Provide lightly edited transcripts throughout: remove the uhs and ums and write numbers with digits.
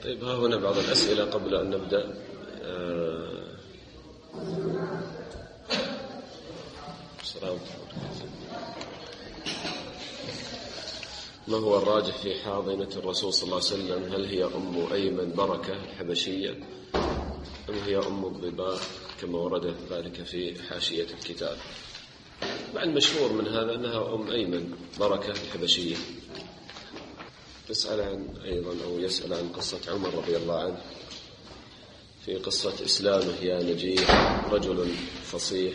طيب، ها هنا بعض الأسئلة قبل أن نبدأ. ما هو الراجح في حاضنة الرسول صلى الله عليه وسلم؟ هل هي أم أيمن بركة الحبشية أم هي أم الضباء كما ورد ذلك في حاشية الكتاب؟ مع المشهور من هذا أنها أم أيمن بركة الحبشية. تسأل عن أيضا أو يسأل عن قصة عمر رضي الله عنه في قصة إسلامه: يا نجيح رجل فصيح،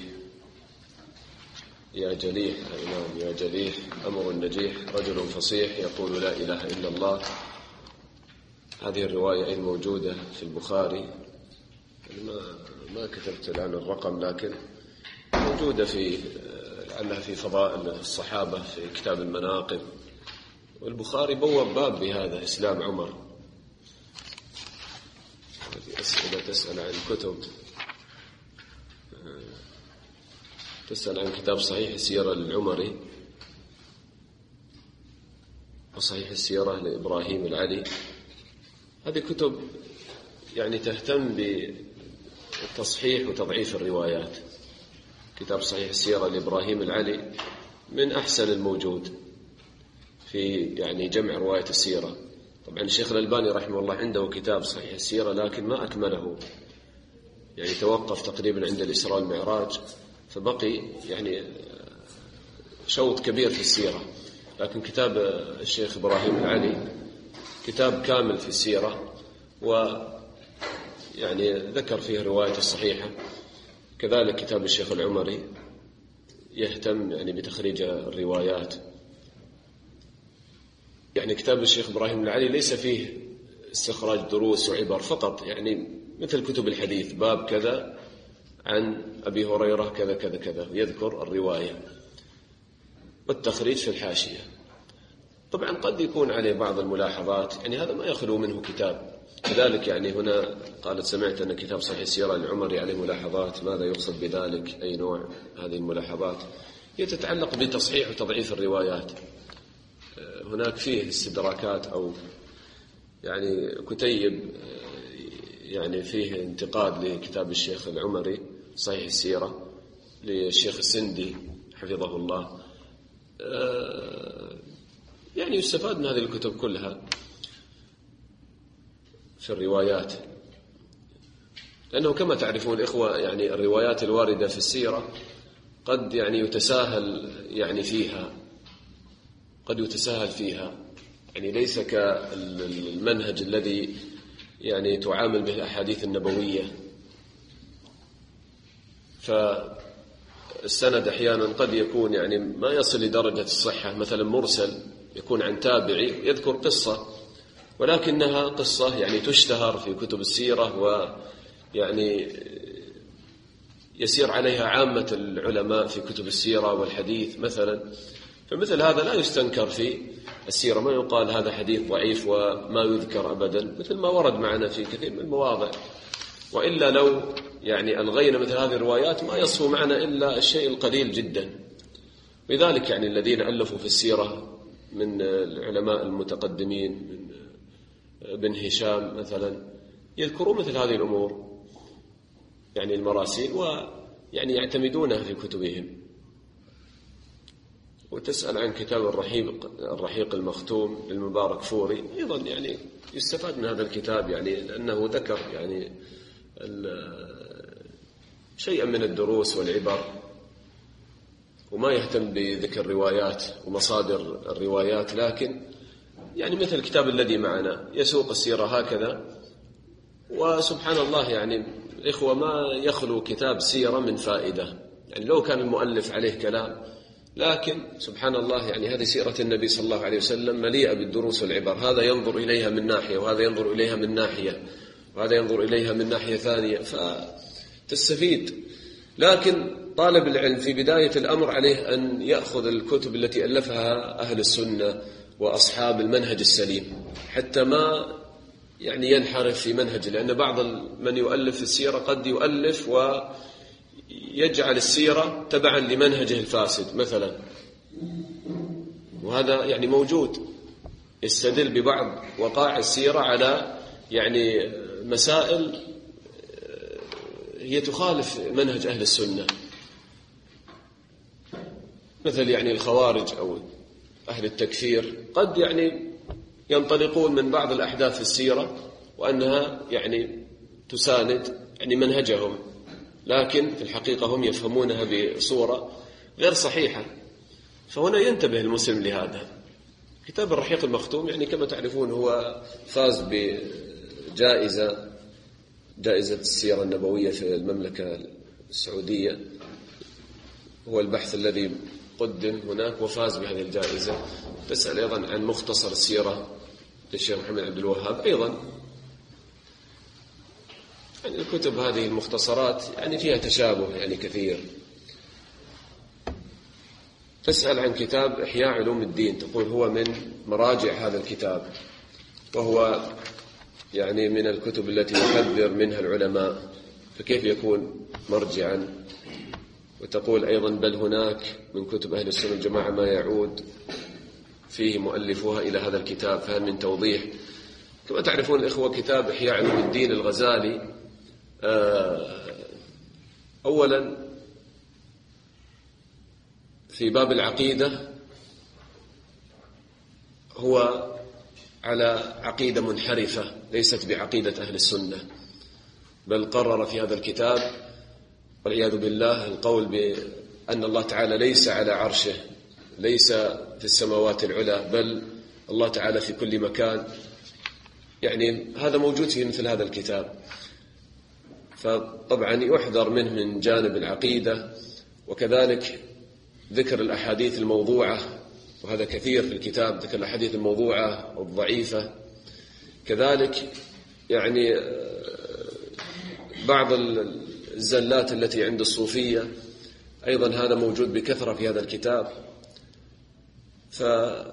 يا جليح الإمام، يا جليح أمر النجيح رجل فصيح يقول لا إله إلا الله. هذه الرواية موجودة في البخاري، ما كتبت الآن الرقم، لكن موجودة لعلها في فضائل الصحابة في كتاب المناقب، والبخاري بوب باب بهذا: إسلام عمر. هذه أسئلة تسأل عن كتب، تسأل عن كتاب صحيح السيرة للعمري وصحيح السيرة لإبراهيم العلي. هذه كتب يعني تهتم بالتصحيح وتضعيف الروايات. كتاب صحيح السيرة لإبراهيم العلي من أحسن الموجود في يعني جمع رواية السيرة. طبعا الشيخ الألباني رحمه الله عنده كتاب صحيح السيرة لكن ما أكمله، يعني توقف تقريبا عند الإسراء والمعراج، فبقي يعني شوط كبير في السيرة. لكن كتاب الشيخ إبراهيم العلي كتاب كامل في السيرة، ويعني ذكر فيه رواية الصحيحة. كذلك كتاب الشيخ العمري يهتم يعني بتخريج الروايات. يعني كتاب الشيخ إبراهيم العلي ليس فيه استخراج دروس وعبر فقط، يعني مثل كتب الحديث، باب كذا عن أبي هريرة كذا كذا كذا، يذكر الرواية والتخريج في الحاشية. طبعا قد يكون عليه بعض الملاحظات، يعني هذا ما يخلو منه كتاب. كذلك يعني هنا قالت: سمعت أن كتاب صحيح السيرة العمري عليه ملاحظات، ماذا يقصد بذلك؟ أي نوع هذه الملاحظات؟ هي تتعلق بتصحيح وتضعيف الروايات. هناك فيه استدراكات أو يعني كتيب يعني فيه انتقاد لكتاب الشيخ العمري صحيح السيرة للشيخ السندي حفظه الله. يعني يستفاد من هذه الكتب كلها في الروايات، لأنه كما تعرفون الإخوة يعني الروايات الواردة في السيرة قد يعني يتساهل يعني فيها، قد يتساهل فيها، يعني ليس كالمنهج الذي يعني تعامل به الأحاديث النبوية. فالسند أحيانا قد يكون يعني ما يصل لدرجة الصحة، مثلا مرسل يكون عن تابعي يذكر قصة، ولكنها قصة يعني تشتهر في كتب السيرة ويعني يسير عليها عامة العلماء في كتب السيرة والحديث مثلا. فمثل هذا لا يستنكر في السيرة، ما يقال هذا حديث ضعيف وما يذكر أبدا، مثل ما ورد معنا في كثير من المواضع. وإلا لو يعني ألغينا مثل هذه الروايات ما يصفو معنا إلا الشيء القليل جدا. لذلك يعني الذين ألفوا في السيرة من العلماء المتقدمين، من ابن هشام مثلا، يذكرون مثل هذه الأمور يعني المراسيل، ويعني يعتمدونها في كتبهم. وتسأل عن كتاب الرحيق المختوم للمبارك فوري، أيضا يعني يستفاد من هذا الكتاب، يعني لأنه ذكر يعني شيئا من الدروس والعبر، وما يهتم بذكر الروايات ومصادر الروايات، لكن يعني مثل الكتاب الذي معنا يسوق السيرة هكذا. وسبحان الله يعني الإخوة ما يخلو كتاب سيرة من فائدة، يعني لو كان المؤلف عليه كلام، لكن سبحان الله يعني هذه سيرة النبي صلى الله عليه وسلم مليئة بالدروس والعبر. هذا ينظر إليها من ناحية، وهذا ينظر إليها من ناحية، وهذا ينظر إليها من ناحية ثانية، فتستفيد. لكن طالب العلم في بداية الأمر عليه أن يأخذ الكتب التي ألفها أهل السنة وأصحاب المنهج السليم، حتى ما يعني ينحرف في منهج، لأن بعض من يؤلف في السيرة قد يؤلف ويجعل السيرة تبعا لمنهجه الفاسد مثلا، وهذا يعني موجود. يستدل ببعض وقائع السيرة على يعني مسائل هي تخالف منهج أهل السنة، مثل يعني الخوارج أو أهل التكفير قد يعني ينطلقون من بعض الأحداث في السيرة وأنها يعني تساند يعني منهجهم، لكن في الحقيقة هم يفهمونها بصورة غير صحيحة. فهنا ينتبه المسلم لهذا. كتاب الرحيق المختوم يعني كما تعرفون هو فاز بجائزة السيرة النبوية في المملكة السعودية، هو البحث الذي قدم هناك وفاز بهذه الجائزة. تسأل أيضا عن مختصر السيرة للشيخ محمد عبد الوهاب أيضا. يعني الكتب هذه المختصرات يعني فيها تشابه يعني كثير. تسأل عن كتاب إحياء علوم الدين، تقول هو من مراجع هذا الكتاب، وهو يعني من الكتب التي يحذر منها العلماء، فكيف يكون مرجعا؟ وتقول أيضا بل هناك من كتب أهل السنة والجماعة ما يعود فيه مؤلفوها إلى هذا الكتاب، فهل من توضيح؟ كما تعرفون الإخوة كتاب إحياء علوم الدين الغزالي أولا في باب العقيدة هو على عقيدة منحرفة ليست بعقيدة أهل السنة، بل قرر في هذا الكتاب والعياذ بالله القول بأن الله تعالى ليس على عرشه، ليس في السماوات العلى، بل الله تعالى في كل مكان. يعني هذا موجود في مثل هذا الكتاب، فطبعا يحذر منه من جانب العقيدة، وكذلك ذكر الأحاديث الموضوعة، وهذا كثير في الكتاب ذكر الأحاديث الموضوعة والضعيفة. كذلك يعني بعض الزلات التي عند الصوفية أيضا هذا موجود بكثرة في هذا الكتاب. فهذه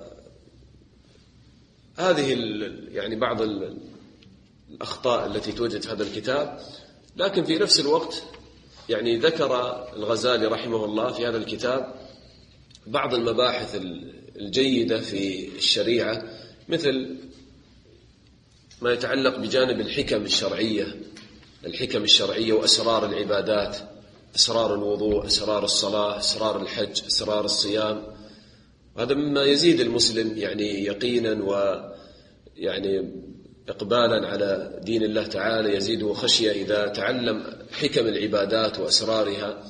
يعني بعض الأخطاء التي توجد في هذا الكتاب، لكن في نفس الوقت يعني ذكر الغزالي رحمه الله في هذا الكتاب بعض المباحث الجيدة في الشريعة، مثل ما يتعلق بجانب الحكم الشرعية وأسرار العبادات، أسرار الوضوء، أسرار الصلاة، أسرار الحج، أسرار الصيام. وهذا مما يزيد المسلم يعني يقينا ويعني إقبالا على دين الله تعالى، يزيده خشية إذا تعلم حكم العبادات وأسرارها،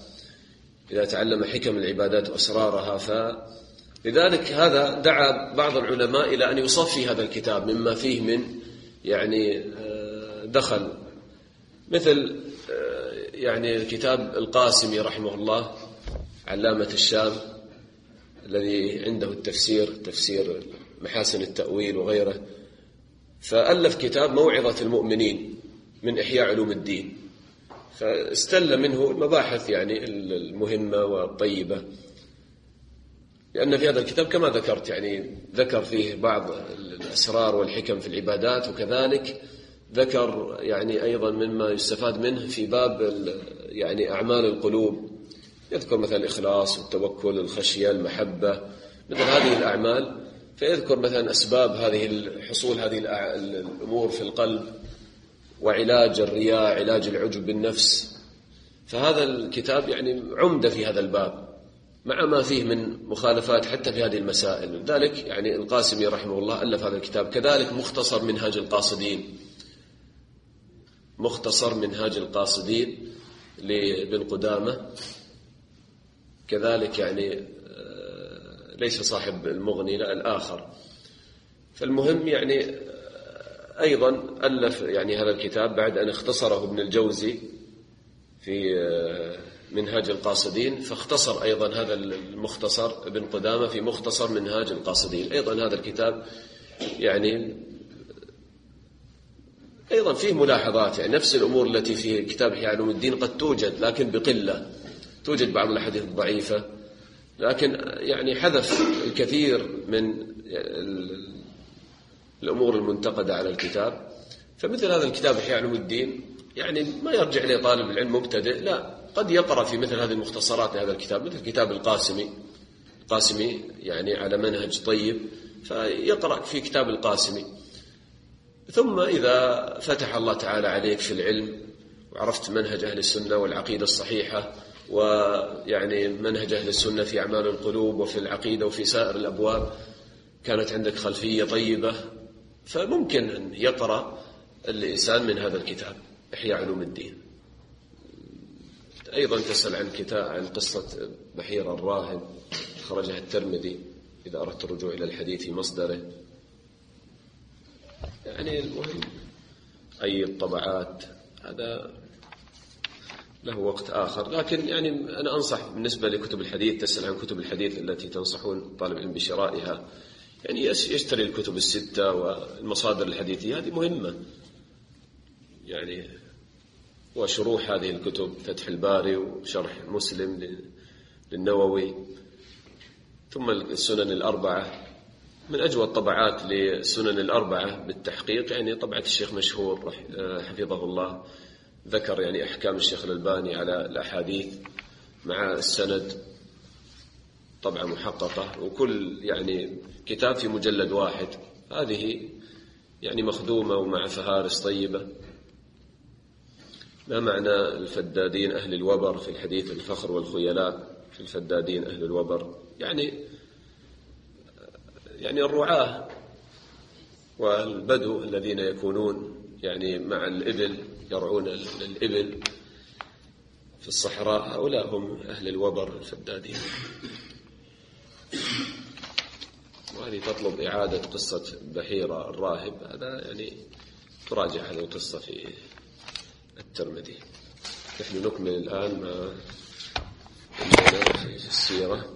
فلذلك هذا دعا بعض العلماء إلى أن يصفي هذا الكتاب مما فيه من يعني دخل، مثل يعني كتاب القاسمي رحمه الله علامة الشام الذي عنده تفسير محاسن التأويل وغيره، فألف كتاب موعظة المؤمنين من إحياء علوم الدين، فاستل منه المباحث يعني المهمة والطيبة، لأن في هذا الكتاب كما ذكرت يعني ذكر فيه بعض الأسرار والحكم في العبادات، وكذلك ذكر يعني أيضا مما يستفاد منه في باب يعني أعمال القلوب، يذكر مثلا الإخلاص والتوكل، الخشية، المحبة، مثل هذه الأعمال، فيذكر مثلا أسباب حصول هذه الأمور في القلب، وعلاج الرياء، علاج العجب بالنفس. فهذا الكتاب يعني عمدة في هذا الباب مع ما فيه من مخالفات حتى في هذه المسائل. لذلك يعني القاسمي رحمه الله ألف هذا الكتاب. كذلك مختصر منهاج القاصدين لابن قدامة، كذلك يعني ليس صاحب المغني، لا الآخر. فالمهم يعني أيضا ألف يعني هذا الكتاب بعد أن اختصره ابن الجوزي في منهاج القاصدين، فاختصر أيضا هذا المختصر ابن قدامة في مختصر منهاج القاصدين. أيضا هذا الكتاب يعني أيضا فيه ملاحظات، يعني نفس الأمور التي في كتاب إحياء علوم الدين قد توجد لكن بقلة، توجد بعض الأحاديث الضعيفة، لكن يعني حذف الكثير من الأمور المنتقدة على الكتاب. فمثل هذا الكتاب إحياء علوم الدين يعني ما يرجع إليه طالب العلم مبتدئ، لا، قد يقرأ في مثل هذه المختصرات لهذا الكتاب، مثل كتاب القاسمي يعني على منهج طيب، فيقرأ في كتاب القاسمي. ثم إذا فتح الله تعالى عليك في العلم وعرفت منهج أهل السنة والعقيدة الصحيحة، ويعني منهج أهل السنة في أعمال القلوب وفي العقيدة وفي سائر الأبواب، كانت عندك خلفية طيبة، فممكن أن يقرأ الإنسان من هذا الكتاب إحياء علوم الدين. أيضا تسأل عن قصة بحير الراهب، خرجها الترمذي إذا أردت الرجوع إلى الحديث في مصدره. يعني المهم أي الطبعات هذا له وقت آخر، لكن يعني أنا أنصح بالنسبة لكتب الحديث، تسأل عن كتب الحديث التي تنصحون طالب العلم بشرائها، يعني يشتري الكتب الستة والمصادر الحديثية، هذه مهمة يعني، وشروح هذه الكتب، فتح الباري وشرح مسلم للنووي، ثم السنن الأربعة من أجود طبعات للسنن الأربعة بالتحقيق، يعني طبعة الشيخ مشهور حفظه الله، ذكر يعني أحكام الشيخ الألباني على الأحاديث مع السند، طبعة محققة، وكل يعني كتاب في مجلد واحد، هذه يعني مخدومة ومع فهارس طيبة. ما معنى الفدادين أهل الوبر في الحديث؟ الفخر والخيلاء في الفدادين أهل الوبر، يعني الرعاة والبدو الذين يكونون يعني مع الإبل، يرعون الإبل في الصحراء، هؤلاء هم أهل الوبر الفدادين. وهذه تطلب إعادة قصة بحير الراهب، هذا يعني تراجع هذه القصة في الترمذي. نحن نكمل الآن ما في السيرة.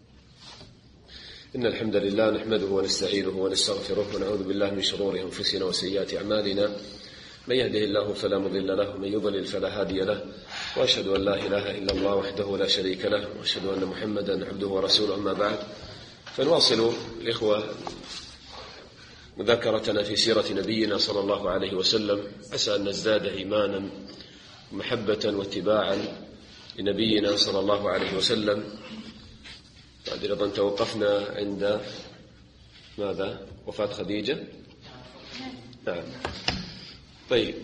إن الحمد لله نحمده ونستعينه ونستغفره ونعوذ بالله من شرور أنفسنا وسيئات أعمالنا، من يهده الله فلا مضل له ومن يضلل فلا هادي له، وأشهد أن لا إله إلا الله وحده لا شريك له، وأشهد أن محمدا عبده ورسوله. أما بعد، فنواصل الإخوة مذاكرتنا في سيرة نبينا صلى الله عليه وسلم، عسى أن نزداد إيمانا ومحبة واتباعا لنبينا صلى الله عليه وسلم. بعد أيضا توقفنا عند ماذا؟ وفاة خديجة. نعم. طيب،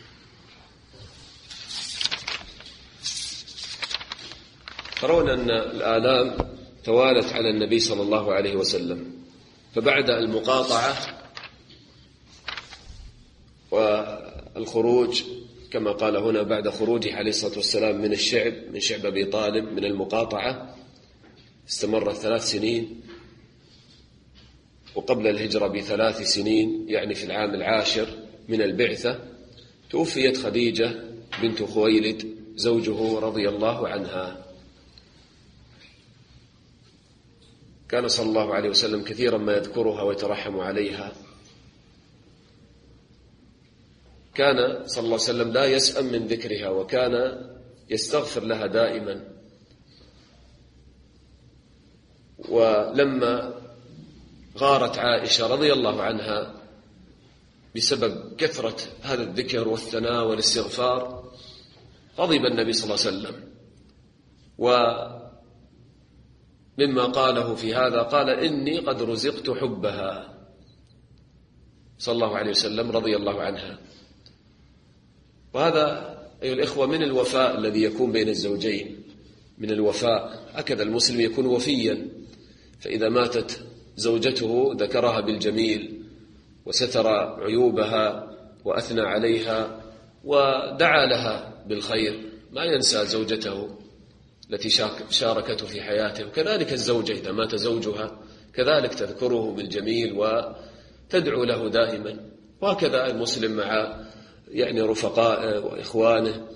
ترون أن الآلام توالت على النبي صلى الله عليه وسلم، فبعد المقاطعة والخروج كما قال هنا، بعد خروجه عليه الصلاة والسلام من شعب أبي طالب، من المقاطعة استمرت 3 سنين، وقبل الهجرة ب3 سنين يعني في العام 10 من البعثة توفيت خديجة بنت خويلد زوجه رضي الله عنها. كان صلى الله عليه وسلم كثيرا ما يذكرها ويترحم عليها، كان صلى الله عليه وسلم لا يسأم من ذكرها، وكان يستغفر لها دائما. ولما غارت عائشة رضي الله عنها بسبب كثرة هذا الذكر والثناء والاستغفار، غضب النبي صلى الله عليه وسلم، ومما قاله في هذا قال: إني قد رزقت حبها، صلى الله عليه وسلم رضي الله عنها. وهذا أيها الإخوة من الوفاء الذي يكون بين الزوجين، من الوفاء، هكذا المسلم يكون وفيا، فإذا ماتت زوجته ذكرها بالجميل وستر عيوبها وأثنى عليها ودعا لها بالخير، ما ينسى زوجته التي شاركته في حياته. وكذلك الزوجة إذا مات زوجها كذلك تذكره بالجميل وتدعو له دائما، وهكذا المسلم مع رفقائه وإخوانه.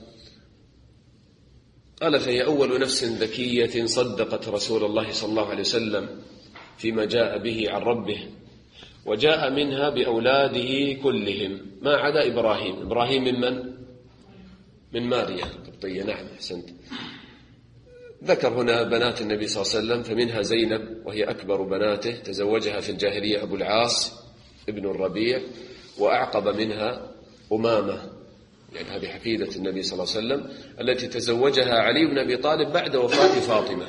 قال: فهي أول نفس ذكية صدقت رسول الله صلى الله عليه وسلم فيما جاء به عن ربه، وجاء منها بأولاده كلهم ما عدا إبراهيم. إبراهيم من ماريا القبطية. نعم، أحسنت. ذكر هنا بنات النبي صلى الله عليه وسلم، فمنها زينب وهي أكبر بناته، تزوجها في الجاهلية أبو العاص ابن الربيع، وأعقب منها أمامة، يعني هذه حفيدة النبي صلى الله عليه وسلم التي تزوجها علي بن أبي طالب بعد وفاة فاطمة.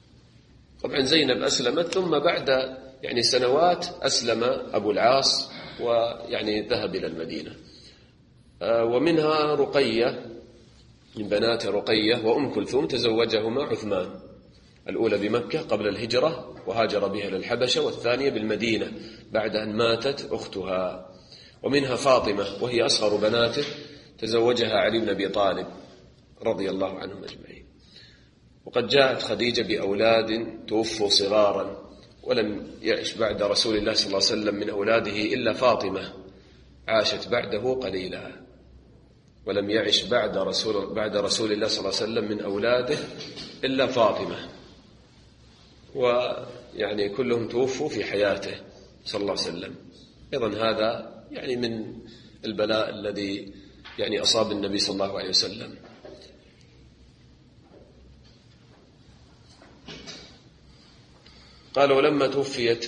طبعا زينب أسلمت، ثم بعد سنوات أسلم أبو العاص ويعني ذهب إلى المدينة. ومنها رقية من بنات رقية وأم كلثوم تزوجهما عثمان، الأولى بمكة قبل الهجرة وهاجر بها للحبشة، والثانية بالمدينة بعد أن ماتت أختها. ومنها فاطمة وهي أصغر بناته تزوجها علي بن أبي طالب رضي الله عنهم أجمعين. وقد جاءت خديجة بأولاد توفوا صغارا، ولم يعش بعد رسول الله صلى الله عليه وسلم من أولاده إلا فاطمة، عاشت بعده قليلا، ولم يعش بعد رسول الله صلى الله عليه وسلم من أولاده إلا فاطمة، ويعني كلهم توفوا في حياته صلى الله عليه وسلم. أيضا هذا يعني من البلاء الذي يعني أصاب النبي صلى الله عليه وسلم. قال: ولما توفيت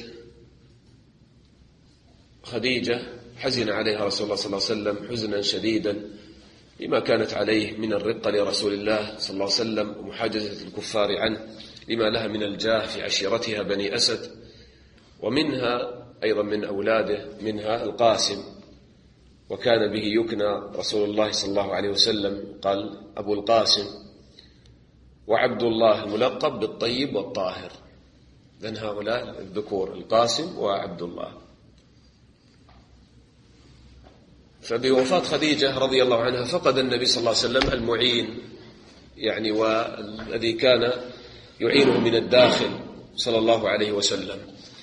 خديجة حزن عليها رسول الله صلى الله عليه وسلم حزنا شديدا لما كانت عليه من الرقة لرسول الله صلى الله عليه وسلم ومحاجزة الكفار عنه، لما لها من الجاه في عشيرتها بني أسد. ومنها أيضا من أولاده منها القاسم، وكان به يكنى رسول الله صلى الله عليه وسلم، قال أبو القاسم، وعبد الله الملقب بالطيب والطاهر. لأن هؤلاء الذكور القاسم وعبد الله. فبوفاة خديجة رضي الله عنها فقد النبي صلى الله عليه وسلم المعين، يعني والذي كان يعينه من الداخل صلى الله عليه وسلم.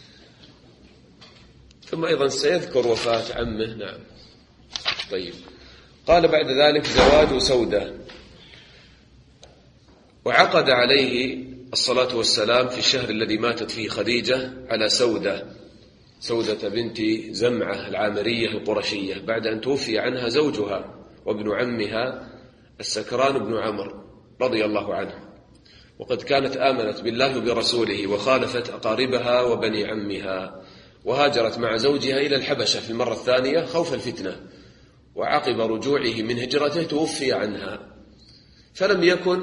ثم أيضا سيذكر وفاة عمه. نعم. طيب. قال بعد ذلك: زواج سودة. وعقد عليه الصلاة والسلام في الشهر الذي ماتت فيه خديجة على سودة بنت زمعة العامرية القرشية، بعد أن توفي عنها زوجها وابن عمها السكران بن عمرو رضي الله عنه. وقد كانت آمنت بالله وبرسوله وخالفت أقاربها وبني عمها، وهاجرت مع زوجها إلى الحبشة في المرة الثانية خوف الفتنة، وعقب رجوعه من هجرته توفي عنها. فلم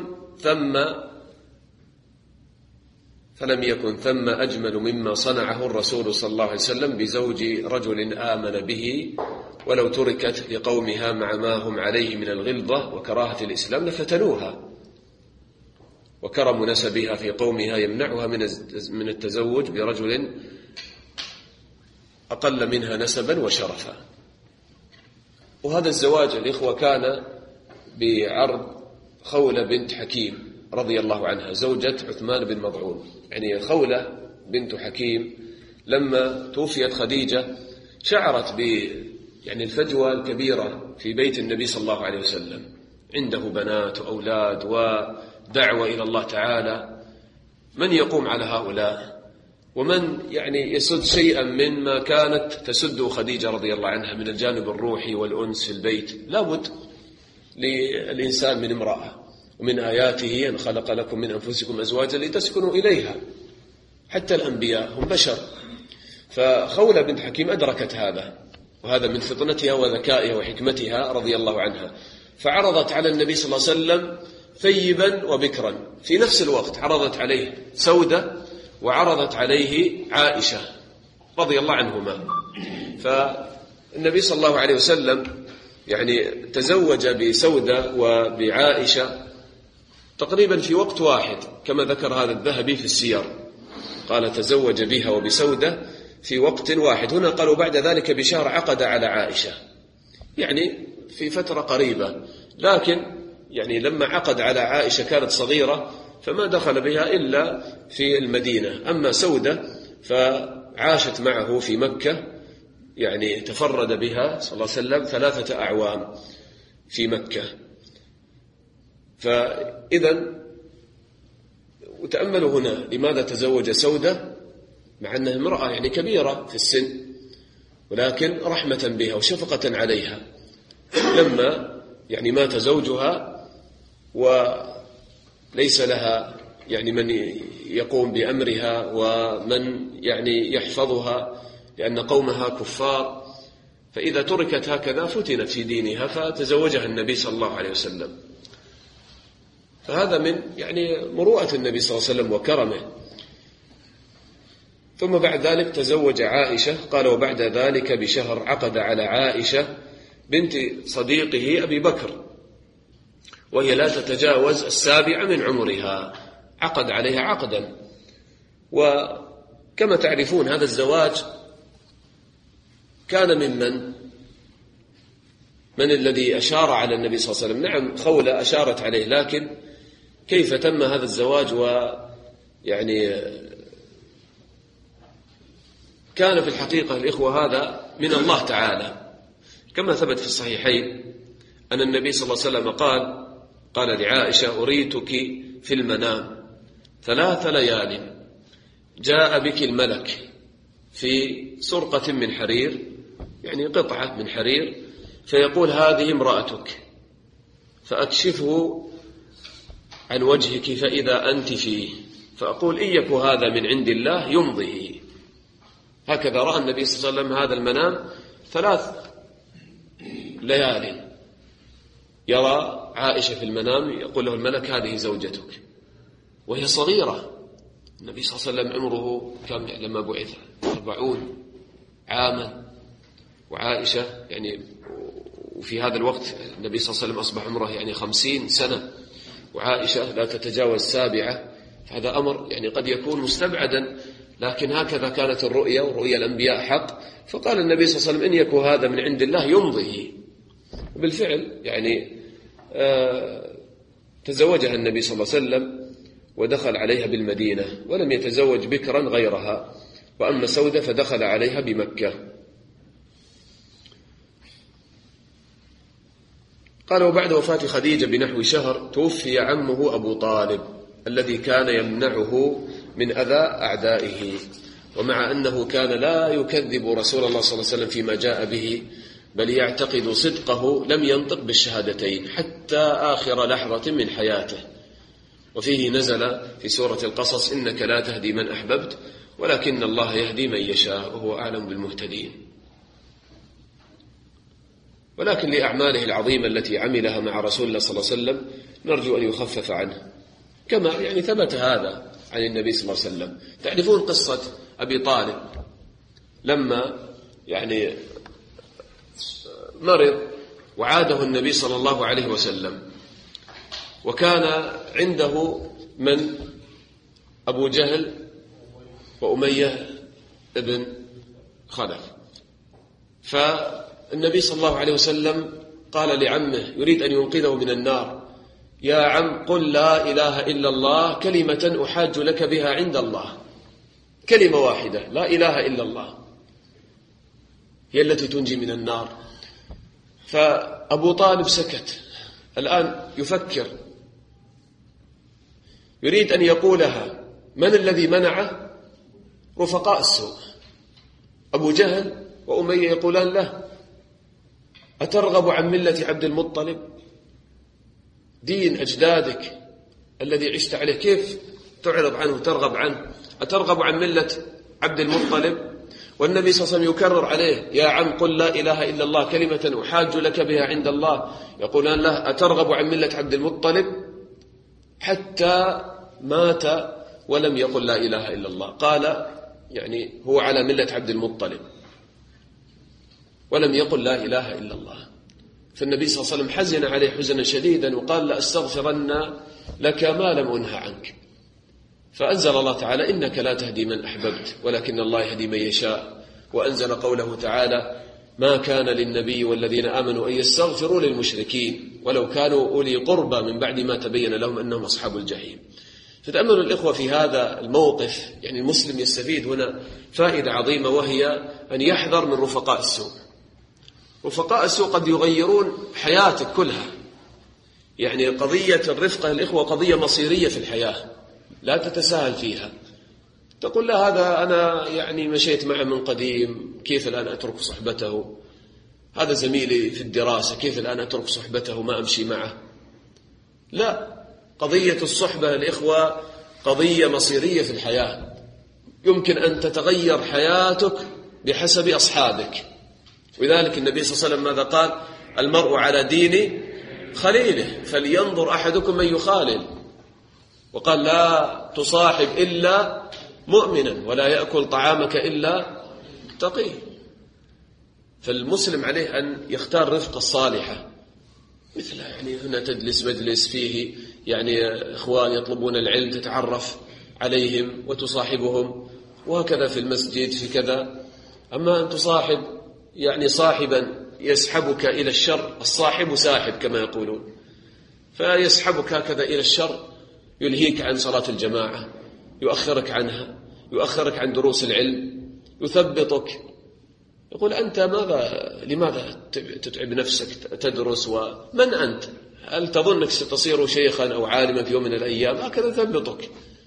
يكن ثم أجمل مما صنعه الرسول صلى الله عليه وسلم بزوج رجل آمن به، ولو تركت لقومها مع ما هم عليه من الغلظة وكراهة الإسلام لفتنوها، وكرم نسبها في قومها يمنعها من التزوج برجل أقل منها نسبا وشرفا. وهذا الزواج الإخوة كان بعرض خولة بنت حكيم رضي الله عنها زوجة عثمان بن مضعون. يعني خولة بنت حكيم لما توفيت خديجة شعرت يعني الفجوة الكبيرة في بيت النبي صلى الله عليه وسلم، عنده بنات وأولاد ودعوة إلى الله تعالى، من يقوم على هؤلاء؟ ومن يعني يسد شيئا مما كانت تسده خديجة رضي الله عنها من الجانب الروحي والأنس في البيت؟ لابد للإنسان من امرأة. ومن آياته أن خلق لكم من أنفسكم أزواجا لتسكنوا إليها، حتى الأنبياء هم بشر. فخولة بنت حكيم أدركت هذا، وهذا من فطنتها وذكائها وحكمتها رضي الله عنها، فعرضت على النبي صلى الله عليه وسلم ثيبا وبكرا في نفس الوقت. عرضت عليه سودة وعرضت عليه عائشة رضي الله عنهما. فالنبي صلى الله عليه وسلم يعني تزوج بسودة وبعائشة تقريبا في وقت واحد، كما ذكر هذا الذهبي في السير، قال تزوج بها وبسودة في وقت واحد. هنا قالوا بعد ذلك بشهر عقد على عائشة، يعني في فترة قريبة، لكن يعني لما عقد على عائشة كانت صغيرة فما دخل بها إلا في المدينة. أما سودة فعاشت معه في مكة، يعني تفرد بها صلى الله عليه وسلم 3 أعوام في مكة. فإذا وتأملوا هنا لماذا تزوج سودة مع أنها امرأة يعني كبيرة في السن، ولكن رحمة بها وشفقة عليها. لما يعني مات زوجها وليس لها يعني من يقوم بأمرها ومن يعني يحفظها لأن قومها كفار، فإذا تركت هكذا فتنت في دينها، فتزوجها النبي صلى الله عليه وسلم. فهذا من يعني مروءة النبي صلى الله عليه وسلم وكرمه. ثم بعد ذلك تزوج عائشة. قال وبعد ذلك بشهر عقد على عائشة بنت صديقه أبي بكر، وهي لا تتجاوز 7 من عمرها، عقد عليها عقدا. وكما تعرفون هذا الزواج كان من الذي أشار على النبي صلى الله عليه وسلم؟ نعم خولة أشارت عليه، لكن كيف تم هذا الزواج؟ ويعني كان في الحقيقة الإخوة هذا من الله تعالى، كما ثبت في الصحيحين أن النبي صلى الله عليه وسلم قال لعائشة أريتك في المنام 3 ليال جاء بك الملك في سرقة من حرير، يعني قطعة من حرير، فيقول هذه امرأتك، فأكشفه عن وجهك فإذا أنت فيه، فأقول إن يك هذا من عند الله يمضي. هكذا رأى النبي صلى الله عليه وسلم هذا المنام 3 ليال، يرى عائشة في المنام يقول له الملك هذه زوجتك، وهي صغيرة. النبي صلى الله عليه وسلم عمره كم لما بعث؟ 40 عاما، وعائشة يعني وفي هذا الوقت النبي صلى الله عليه وسلم أصبح عمره يعني 50 سنة، وعائشة لا تتجاوز 7. فهذا أمر يعني قد يكون مستبعدا، لكن هكذا كانت الرؤيا، ورؤيا الأنبياء حق. فقال النبي صلى الله عليه وسلم إن يكن هذا من عند الله يمضيه. بالفعل يعني تزوجها النبي صلى الله عليه وسلم ودخل عليها بالمدينة، ولم يتزوج بكرا غيرها. وأما سودة فدخل عليها بمكة. قال وبعد وفاة خديجة بنحو شهر توفي عمه أبو طالب الذي كان يمنعه من أذى أعدائه، ومع أنه كان لا يكذب رسول الله صلى الله عليه وسلم فيما جاء به، بل يعتقد صدقه، لم ينطق بالشهادتين حتى آخر لحظة من حياته. وفيه نزل في سورة القصص إنك لا تهدي من أحببت ولكن الله يهدي من يشاء وهو أعلم بالمهتدين. ولكن لأعماله العظيمة التي عملها مع رسول الله صلى الله عليه وسلم نرجو أن يخفف عنه، كما يعني ثبت هذا عن النبي صلى الله عليه وسلم. تعرفون قصة أبي طالب لما يعني مرض وعاده النبي صلى الله عليه وسلم، وكان عنده من أبو جهل وأمية ابن خلف. فالنبي صلى الله عليه وسلم قال لعمه يريد أن ينقذه من النار يا عم قل لا إله إلا الله كلمة أحاج لك بها عند الله، كلمة واحدة لا إله إلا الله هي التي تنجي من النار. فأبو طالب سكت، الآن يفكر يريد أن يقولها، من الذي منعه؟ رفقاء السوء أبو جهل وأمية يقولان له أترغب عن ملة عبد المطلب، دين أجدادك الذي عشت عليه كيف تعرض عنه ترغب عنه؟ أترغب عن ملة عبد المطلب؟ والنبي صلى الله عليه وسلم يكرر عليه يا عم قل لا إله إلا الله كلمة أحاج لك بها عند الله، يقولان له أترغب عن ملة عبد المطلب؟ حتى مات ولم يقل لا إله إلا الله، قال يعني هو على ملة عبد المطلب ولم يقل لا إله إلا الله. فالنبي صلى الله عليه وسلم حزن عليه حزنا شديدا وقال لأستغفرن لك ما لم أنه عنك. فأنزل الله تعالى إنك لا تهدي من أحببت ولكن الله يهدي من يشاء، وأنزل قوله تعالى ما كان للنبي والذين آمنوا أن يستغفروا للمشركين ولو كانوا أولي قربى من بعد ما تبين لهم أنهم أصحاب الجحيم. فتأملوا الإخوة في هذا الموقف، يعني المسلم يستفيد هنا فائدة عظيمة، وهي أن يحذر من رفقاء السوء. رفقاء السوء قد يغيرون حياتك كلها، يعني قضية الرفقة الإخوة قضية مصيرية في الحياة لا تتساهل فيها. تقول لا هذا أنا يعني مشيت معه من قديم كيف الآن أترك صحبته، هذا زميلي في الدراسة كيف الآن أترك صحبته ما أمشي معه. لا، قضية الصحبة الإخوة قضية مصيرية في الحياة، يمكن أن تتغير حياتك بحسب أصحابك. ولذلك النبي صلى الله عليه وسلم ماذا قال؟ المرء على دين خليله فلينظر أحدكم من يخالل. وقال لا تصاحب إلا مؤمنا ولا يأكل طعامك إلا تقي. فالمسلم عليه أن يختار رفقة الصالحة، مثل يعني هنا تجلس مجلس فيه يعني إخوان يطلبون العلم تتعرف عليهم وتصاحبهم، وهكذا في المسجد في كذا. أما أن تصاحب يعني صاحبا يسحبك إلى الشر، الصاحب ساحب كما يقولون، فيسحبك هكذا إلى الشر، يلهيك عن صلاة الجماعة، يؤخرك عنها، يؤخرك عن دروس العلم، يثبطك، يقول أنت لماذا تتعب نفسك تدرس، ومن أنت؟ هل تظنك ستصير شيخا أو عالما في يوم من الأيام؟ هكذا يثبطك.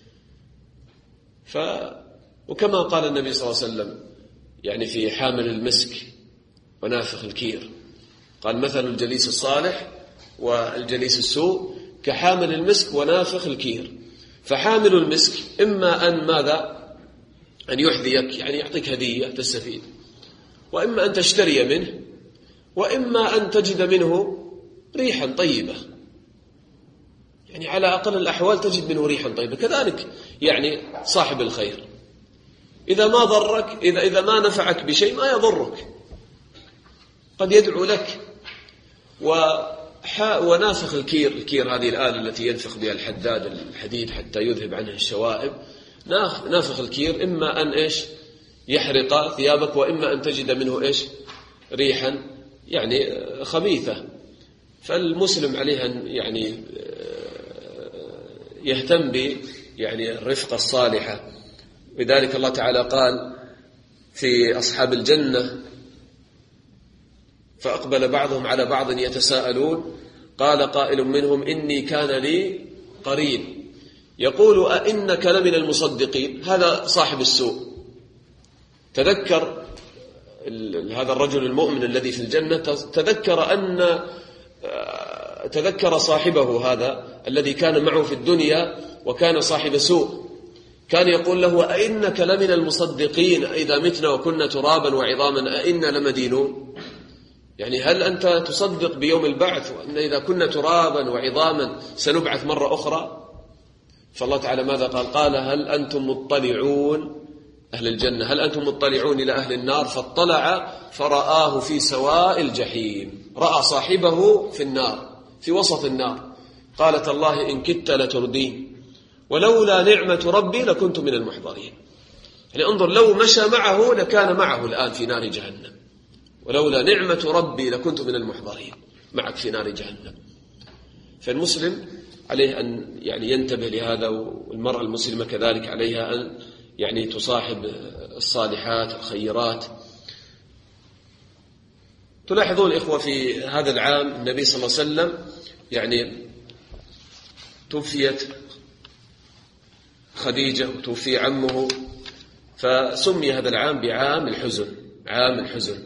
وكما قال النبي صلى الله عليه وسلم يعني في حامل المسك ونافخ الكير، قال مثل الجليس الصالح والجليس السوء كحامل المسك ونافخ الكير. فحامل المسك إما أن ماذا؟ أن يحذيك، يعني يعطيك هدية تستفيد، وإما أن تشتري منه، وإما أن تجد منه ريحا طيبة، يعني على أقل الأحوال تجد منه ريحا طيبة. كذلك يعني صاحب الخير إذا ما ضرك، إذا ما نفعك بشيء ما يضرك، قد يدعو لك. ونافخ الكير هذه الآلة التي ينفخ بها الحداد الحديد حتى يذهب عنه الشوائب. نافخ الكير إما أن يحرق ثيابك، وإما أن تجد منه ريحا يعني خبيثة. فالمسلم عليه أن يعني يهتم يعني الرفقة الصالحة. لذلك الله تعالى قال في أصحاب الجنة: فأقبل بعضهم على بعض يتساءلون قال قائل منهم إني كان لي قرين يقول أئنك لمن المصدقين. هذا صاحب السوء. تذكر هذا الرجل المؤمن الذي في الجنة، تذكر صاحبه هذا الذي كان معه في الدنيا وكان صاحب سوء، كان يقول له: أئنك لمن المصدقين إذا متنا وكنا ترابا وعظاما أئنا لمدينون؟ يعني هل أنت تصدق بيوم البعث، وأن إذا كنا ترابا وعظاما سنبعث مرة أخرى؟ فالله تعالى ماذا قال؟ قال: هل أنتم مطلعون، أهل الجنة، هل أنتم مطلعون إلى أهل النار؟ فاطلع فرآه في سواء الجحيم، رأى صاحبه في النار في وسط النار. قالت: الله إن كدت لتردين ولولا نعمة ربي لكنت من المحضرين. يعني انظر، لو مشى معه لكان معه الآن في نار جهنم، ولولا نعمة ربي لكنت من المحضرين، معك في نار جهنم. فالمسلم عليه أن يعني ينتبه لهذا، والمرأة المسلمة كذلك عليها أن يعني تصاحب الصالحات الخيرات. تلاحظون إخوة في هذا العام النبي صلى الله عليه وسلم يعني توفيت خديجة وتوفي عمه، فسمي هذا العام بعام الحزن، عام الحزن.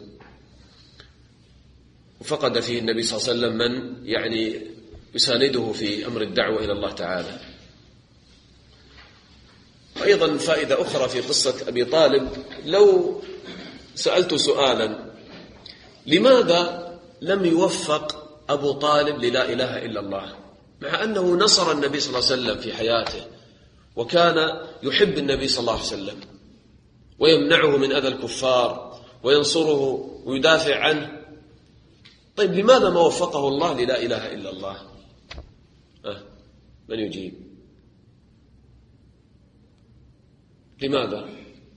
وفقد فيه النبي صلى الله عليه وسلم من يعني يسانده في أمر الدعوة إلى الله تعالى. وأيضا فائدة أخرى في قصة أبي طالب، لو سألت سؤالا: لماذا لم يوفق أبو طالب للا إله إلا الله، مع أنه نصر النبي صلى الله عليه وسلم في حياته، وكان يحب النبي صلى الله عليه وسلم ويمنعه من أذى الكفار وينصره ويدافع عنه؟ طيب لماذا ما وفقه الله للا إله إلا الله؟ من يجيب؟ لماذا؟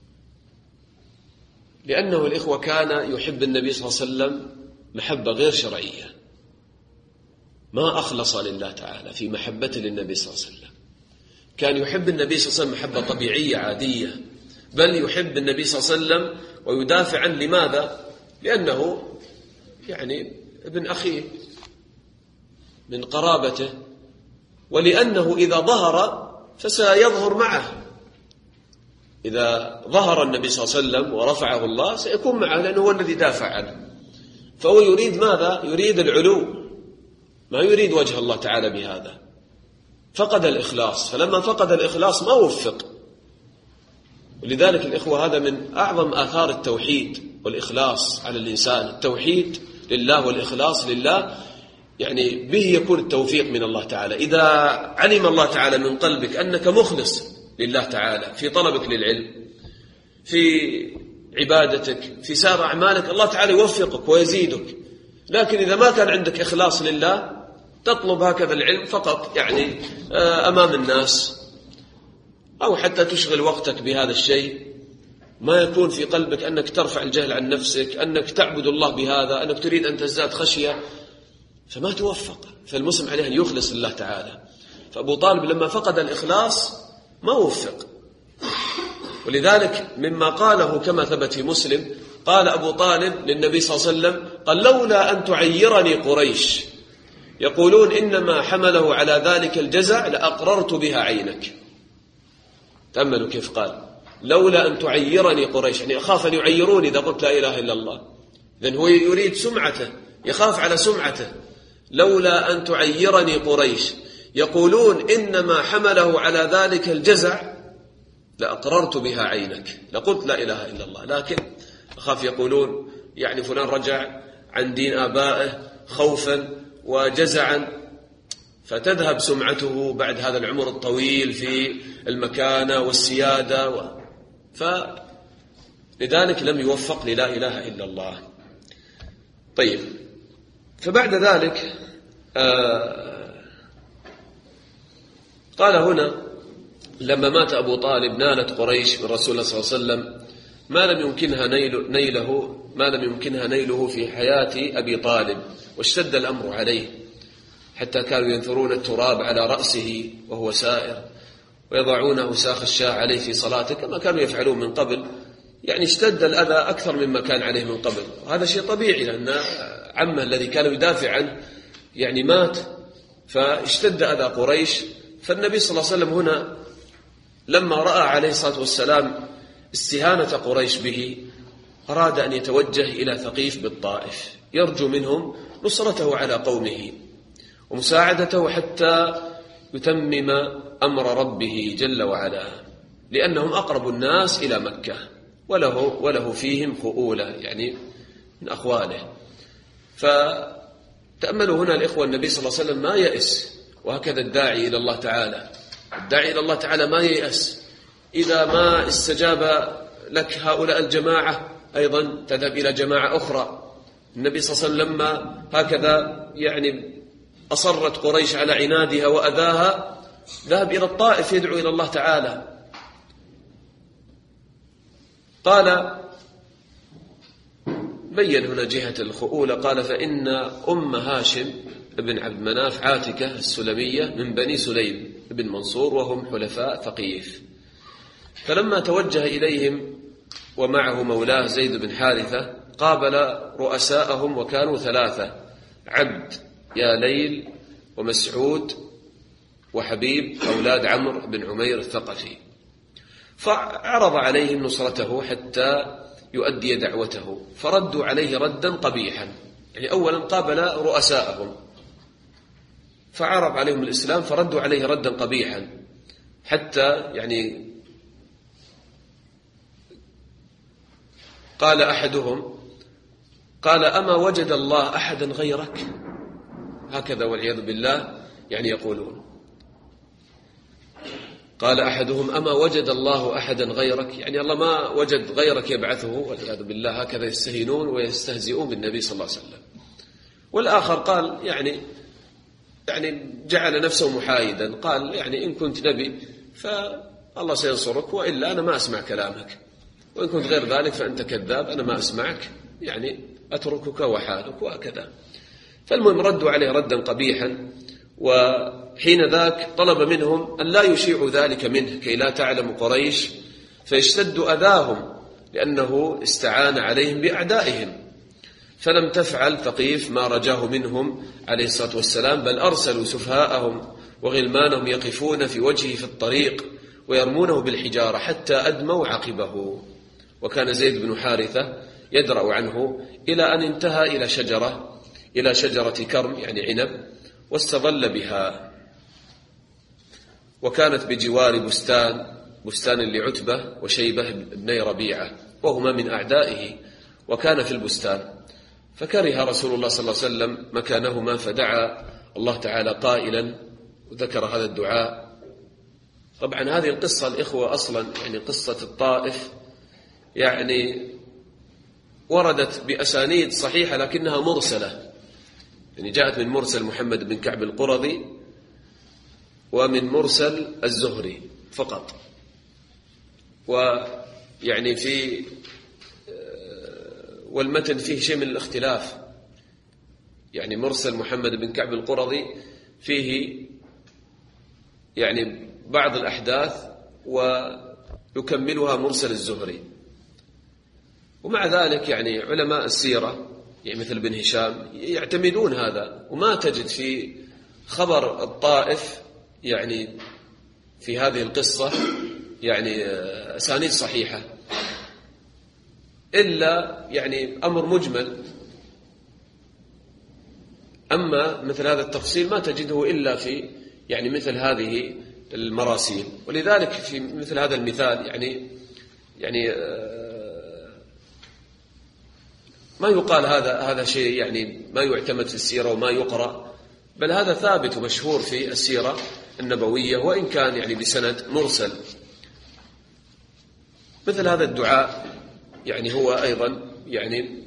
لأنه الإخوة كان يحب النبي صلى الله عليه وسلم محبة غير شرعية، ما أخلص لله تعالى في محبته للنبي صلى الله عليه وسلم. كان يحب النبي صلى الله عليه وسلم محبة طبيعية عادية، بل يحب النبي صلى الله عليه وسلم ويدافع عنه. لماذا؟ لأنه يعني ابن أخيه من قرابته، ولأنه إذا ظهر فسيظهر معه. إذا ظهر النبي صلى الله عليه وسلم ورفعه الله سيكون معه، لأنه هو الذي دافع عنه. فهو يريد ماذا؟ يريد العلو، ما يريد وجه الله تعالى بهذا. فقد الإخلاص، فلما فقد الإخلاص ما وفق. ولذلك الإخوة هذا من أعظم آثار التوحيد والإخلاص على الإنسان، التوحيد لله والإخلاص لله، يعني به يكون التوفيق من الله تعالى. إذا علم الله تعالى من قلبك أنك مخلص لله تعالى، في طلبك للعلم، في عبادتك، في سائر أعمالك، الله تعالى يوفقك ويزيدك. لكن إذا ما كان عندك إخلاص لله تطلب هكذا العلم فقط يعني أمام الناس، أو حتى تشغل وقتك بهذا الشيء، ما يكون في قلبك أنك ترفع الجهل عن نفسك، أنك تعبد الله بهذا، أنك تريد أن تزداد خشية، فما توفق. فالمسلم عليه أن يخلص لله تعالى. فأبو طالب لما فقد الإخلاص ما وفق. ولذلك مما قاله كما ثبت في مسلم، قال أبو طالب للنبي صلى الله عليه وسلم، قال: لولا أن تعيرني قريش يقولون إنما حمله على ذلك الجزع لأقررت بها عينك. تأملوا كيف قال: لولا أن تعيرني قريش، يعني أخاف أن يعيروني إذا قلت لا إله إلا الله. إذن هو يريد سمعته، يخاف على سمعته. لولا أن تعيرني قريش يقولون إنما حمله على ذلك الجزع لأقررت بها عينك، لقلت لا إله إلا الله، لكن أخاف يقولون يعني فلان رجع عن دين آبائه خوفا وجزعا، فتذهب سمعته بعد هذا العمر الطويل في المكانة والسيادة فلذلك لم يوفق للا إله إلا الله. طيب، فبعد ذلك قال هنا: لما مات أبو طالب نالت قريش من رسول الله صلى الله عليه وسلم ما لم يمكنها نيله في حياة أبي طالب، واشتد الأمر عليه حتى كانوا ينثرون التراب على رأسه وهو سائر، ويضعون وساخ الشاة عليه في صلاته كما كانوا يفعلون من قبل. يعني اشتد الأذى أكثر مما كان عليه من قبل، وهذا شيء طبيعي لأن عمه الذي كان يدافع عنه يعني مات، فاشتد أذى قريش. فالنبي صلى الله عليه وسلم هنا لما رأى عليه الصلاة والسلام استهانة قريش به أراد أن يتوجه إلى ثقيف بالطائف يرجو منهم نصرته على قومه ومساعدته حتى يتمم أمر ربه جل وعلا، لأنهم أقرب الناس إلى مكة وله فيهم خؤولة يعني من أخواله. فتأملوا هنا الإخوة، النبي صلى الله عليه وسلم ما يأس، وهكذا الداعي إلى الله تعالى، الداعي إلى الله تعالى ما يأس. إذا ما استجاب لك هؤلاء الجماعة أيضا تذهب إلى جماعة أخرى. النبي صلى الله عليه وسلم لما هكذا يعني أصرت قريش على عنادها وأذاها ذهب إلى الطائف يدعو إلى الله تعالى. قال بين هنا جهة الخؤولة، قال: فإن أم هاشم ابن عبد مناف عاتكة السلمية من بني سليم بن منصور، وهم حلفاء ثقيف. فلما توجه إليهم ومعه مولاه زيد بن حارثة قابل رؤساءهم، وكانوا 3: عبد يا ليل ومسعود وحبيب أولاد عمرو بن عمير الثقفي، فعرض عليهم نصرته حتى يؤدي دعوته، فردوا عليه ردا قبيحا. يعني أولا قابل رؤساءهم فعرض عليهم الإسلام فردوا عليه ردا قبيحا، حتى يعني قال أحدهم: قال: أما وجد الله أحدا غيرك؟ هكذا والعياذ بالله يعني يقولون. قال أحدهم: أما وجد الله أحدا غيرك؟ يعني الله ما وجد غيرك يبعثه، والعياذ بالله. هكذا يستهينون ويستهزئون بالنبي صلى الله عليه وسلم. والآخر قال يعني جعل نفسه محايدا، قال: يعني إن كنت نبي فالله سينصرك، وإلا أنا ما أسمع كلامك، وإن كنت غير ذلك فأنت كذاب، أنا ما أسمعك، يعني أتركك وحالك، وهكذا. فالمهم ردوا عليه ردا قبيحا، وحين ذاك طلب منهم أن لا يشيعوا ذلك منه كي لا تعلم قريش فيشتد أذاهم، لأنه استعان عليهم بأعدائهم. فلم تفعل ثقيف ما رجاه منهم عليه الصلاة والسلام، بل أرسلوا سفهاءهم وغلمانهم يقفون في وجهه في الطريق ويرمونه بالحجارة حتى أدموا عقبه. وكان زيد بن حارثة يدرأ عنه إلى أن انتهى إلى شجرة كرم يعني عنب، واستظل بها. وكانت بجوار بستان لعتبة وشيبة بني ربيعة، وهما من أعدائه، وكان في البستان. فكره رسول الله صلى الله عليه وسلم مكانهما، فدعا الله تعالى قائلا، وذكر هذا الدعاء: طبعا هذه القصة الإخوة أصلا يعني قصة الطائف يعني وردت بأسانيد صحيحة لكنها مرسلة، يعني جاءت من مرسل محمد بن كعب القرظي ومن مرسل الزهري فقط، ويعني والمتن فيه شيء من الاختلاف، يعني مرسل محمد بن كعب القرظي فيه يعني بعض الأحداث ويكملها مرسل الزهري. ومع ذلك يعني علماء السيرة يعني مثل بن هشام يعتمدون هذا، وما تجد في خبر الطائف يعني في هذه القصة يعني أسانيد صحيحة، إلا يعني أمر مجمل. أما مثل هذا التفصيل ما تجده إلا في يعني مثل هذه المراسيل. ولذلك في مثل هذا المثال يعني ما يقال هذا شيء يعني ما يعتمد في السيرة وما يقرأ، بل هذا ثابت ومشهور في السيرة النبوية، وإن كان يعني بسند مرسل. مثل هذا الدعاء يعني هو أيضا يعني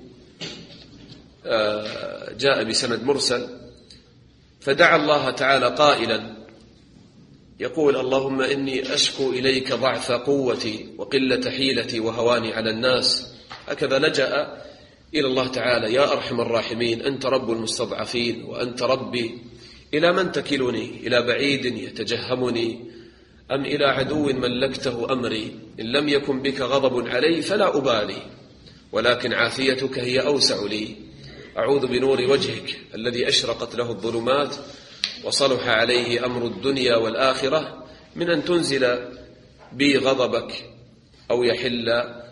جاء بسند مرسل، فدعا الله تعالى قائلا يقول: اللهم إني أشكو إليك ضعف قوتي وقلة حيلتي وهواني على الناس. هكذا لجأ إلى الله تعالى: يا أرحم الراحمين، أنت رب المستضعفين وأنت ربي، إلى من تكلني؟ إلى بعيد يتجهمني أم إلى عدو ملكته أمري؟ إن لم يكن بك غضب علي فلا أبالي، ولكن عافيتك هي أوسع لي. أعوذ بنور وجهك الذي أشرقت له الظلمات وصلح عليه أمر الدنيا والآخرة من أن تنزل بي غضبك أو يحل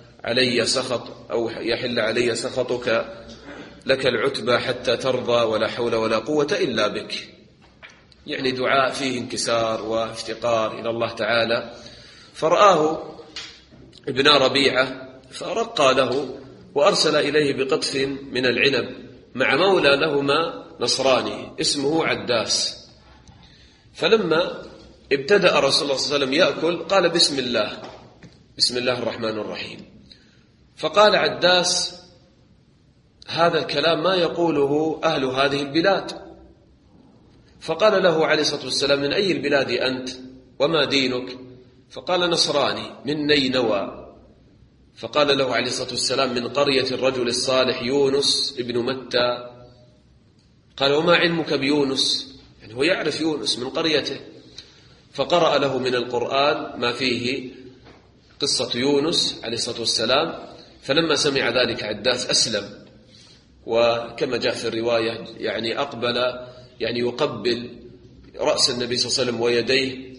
علي سخطك، لك العتبى حتى ترضى ولا حول ولا قوة إلا بك. يعني دعاء فيه انكسار وافتقار إلى الله تعالى. فرآه ابن ربيعة فرقى له وأرسل إليه بقطف من العنب مع مولى لهما نصراني اسمه عداس. فلما ابتدأ رسول الله صلى الله عليه وسلم يأكل قال: بسم الله الرحمن الرحيم. فقال عداس: هذا الكلام ما يقوله أهل هذه البلاد. فقال له عليه الصلاة والسلام: من أي البلاد أنت وما دينك؟ فقال: نصراني من نينوى. فقال له عليه الصلاة والسلام: من قرية الرجل الصالح يونس ابن متى. قال: وما علمك بيونس؟ يعني هو يعرف يونس من قريته. فقرأ له من القرآن ما فيه قصة يونس عليه الصلاة والسلام. فلما سمع ذلك عداس أسلم، وكما جاء في الرواية يعني أقبل يعني يقبل رأس النبي صلى الله عليه وسلم ويديه،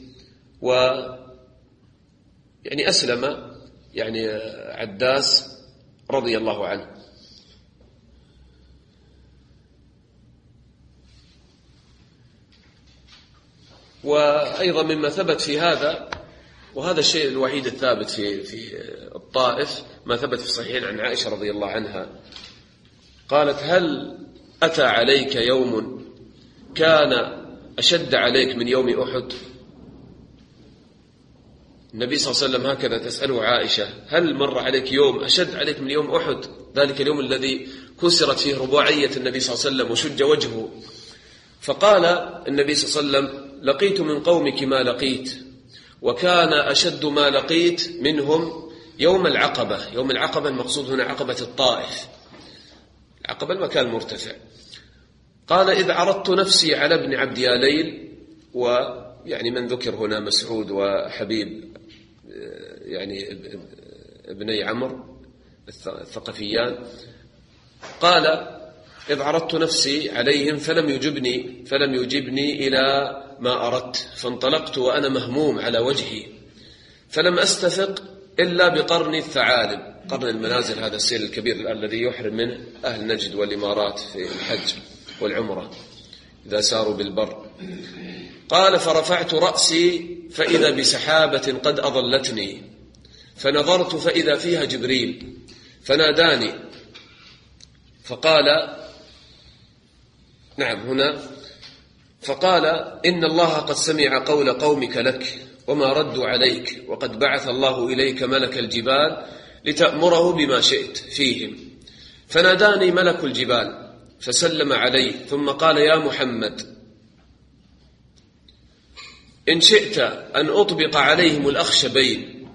ويعني أسلم يعني عداس رضي الله عنه. وأيضا مما ثبت في هذا، وهذا الشيء الوحيد الثابت في الطائف، ما ثبت في الصحيحين عن عائشة رضي الله عنها قالت: هل أتى عليك يوم كان أشد عليك من يوم أحد؟ النبي صلى الله عليه وسلم هكذا تسأله عائشة: هل مر عليك يوم أشد عليك من يوم أحد؟ ذلك اليوم الذي كسرت فيه رباعية النبي صلى الله عليه وسلم وشج وجهه. فقال النبي صلى الله عليه وسلم: لقيت من قومك ما لقيت، وكان أشد ما لقيت منهم يوم العقبة. يوم العقبة المقصود هنا عقبة الطائف، العقبة المكان المرتفع. قال: إذ عرضت نفسي على ابن عبد ياليل، ويعني من ذكر هنا مسعود وحبيب يعني ابني عمرو الثقفيان. قال: إذ عرضت نفسي عليهم فلم يجبني إلى ما أردت، فانطلقت وأنا مهموم على وجهي، فلم أستفق إلا بقرن الثعالب. قرن المنازل هذا السيل الكبير الذي يحرم منه أهل نجد والإمارات في الحج والعمرة إذا ساروا بالبر. قال: فرفعت رأسي فإذا بسحابة قد أضلتني، فنظرت فإذا فيها جبريل فناداني فقال: نعم هنا، فقال: إن الله قد سمع قول قومك لك وما ردوا عليك، وقد بعث الله إليك ملك الجبال لتأمره بما شئت فيهم. فناداني ملك الجبال فسلم علي، ثم قال: يا محمد، إن شئت أن أطبق عليهم الأخشبين،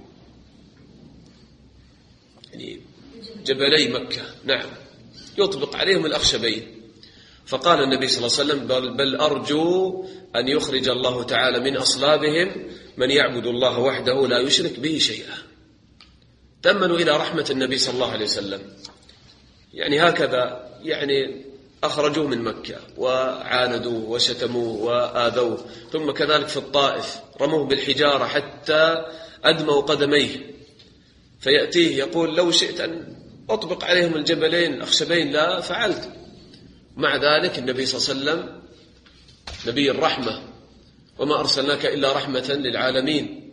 يعني جبلي مكة، نعم، يطبق عليهم الأخشبين. فقال النبي صلى الله عليه وسلم: بل أرجو أن يخرج الله تعالى من أصلابهم من يعبد الله وحده لا يشرك به شيئا. تأملوا إلى رحمة النبي صلى الله عليه وسلم، يعني هكذا يعني أخرجوه من مكة وعاندوه وشتموه وآذوه، ثم كذلك في الطائف رموه بالحجارة حتى أدموا قدميه، فيأتيه يقول: لو شئت أن أطبق عليهم الجبلين الأخشبين لا فعلت. مع ذلك النبي صلى الله عليه وسلم نبي الرحمة، وما أرسلناك إلا رحمة للعالمين،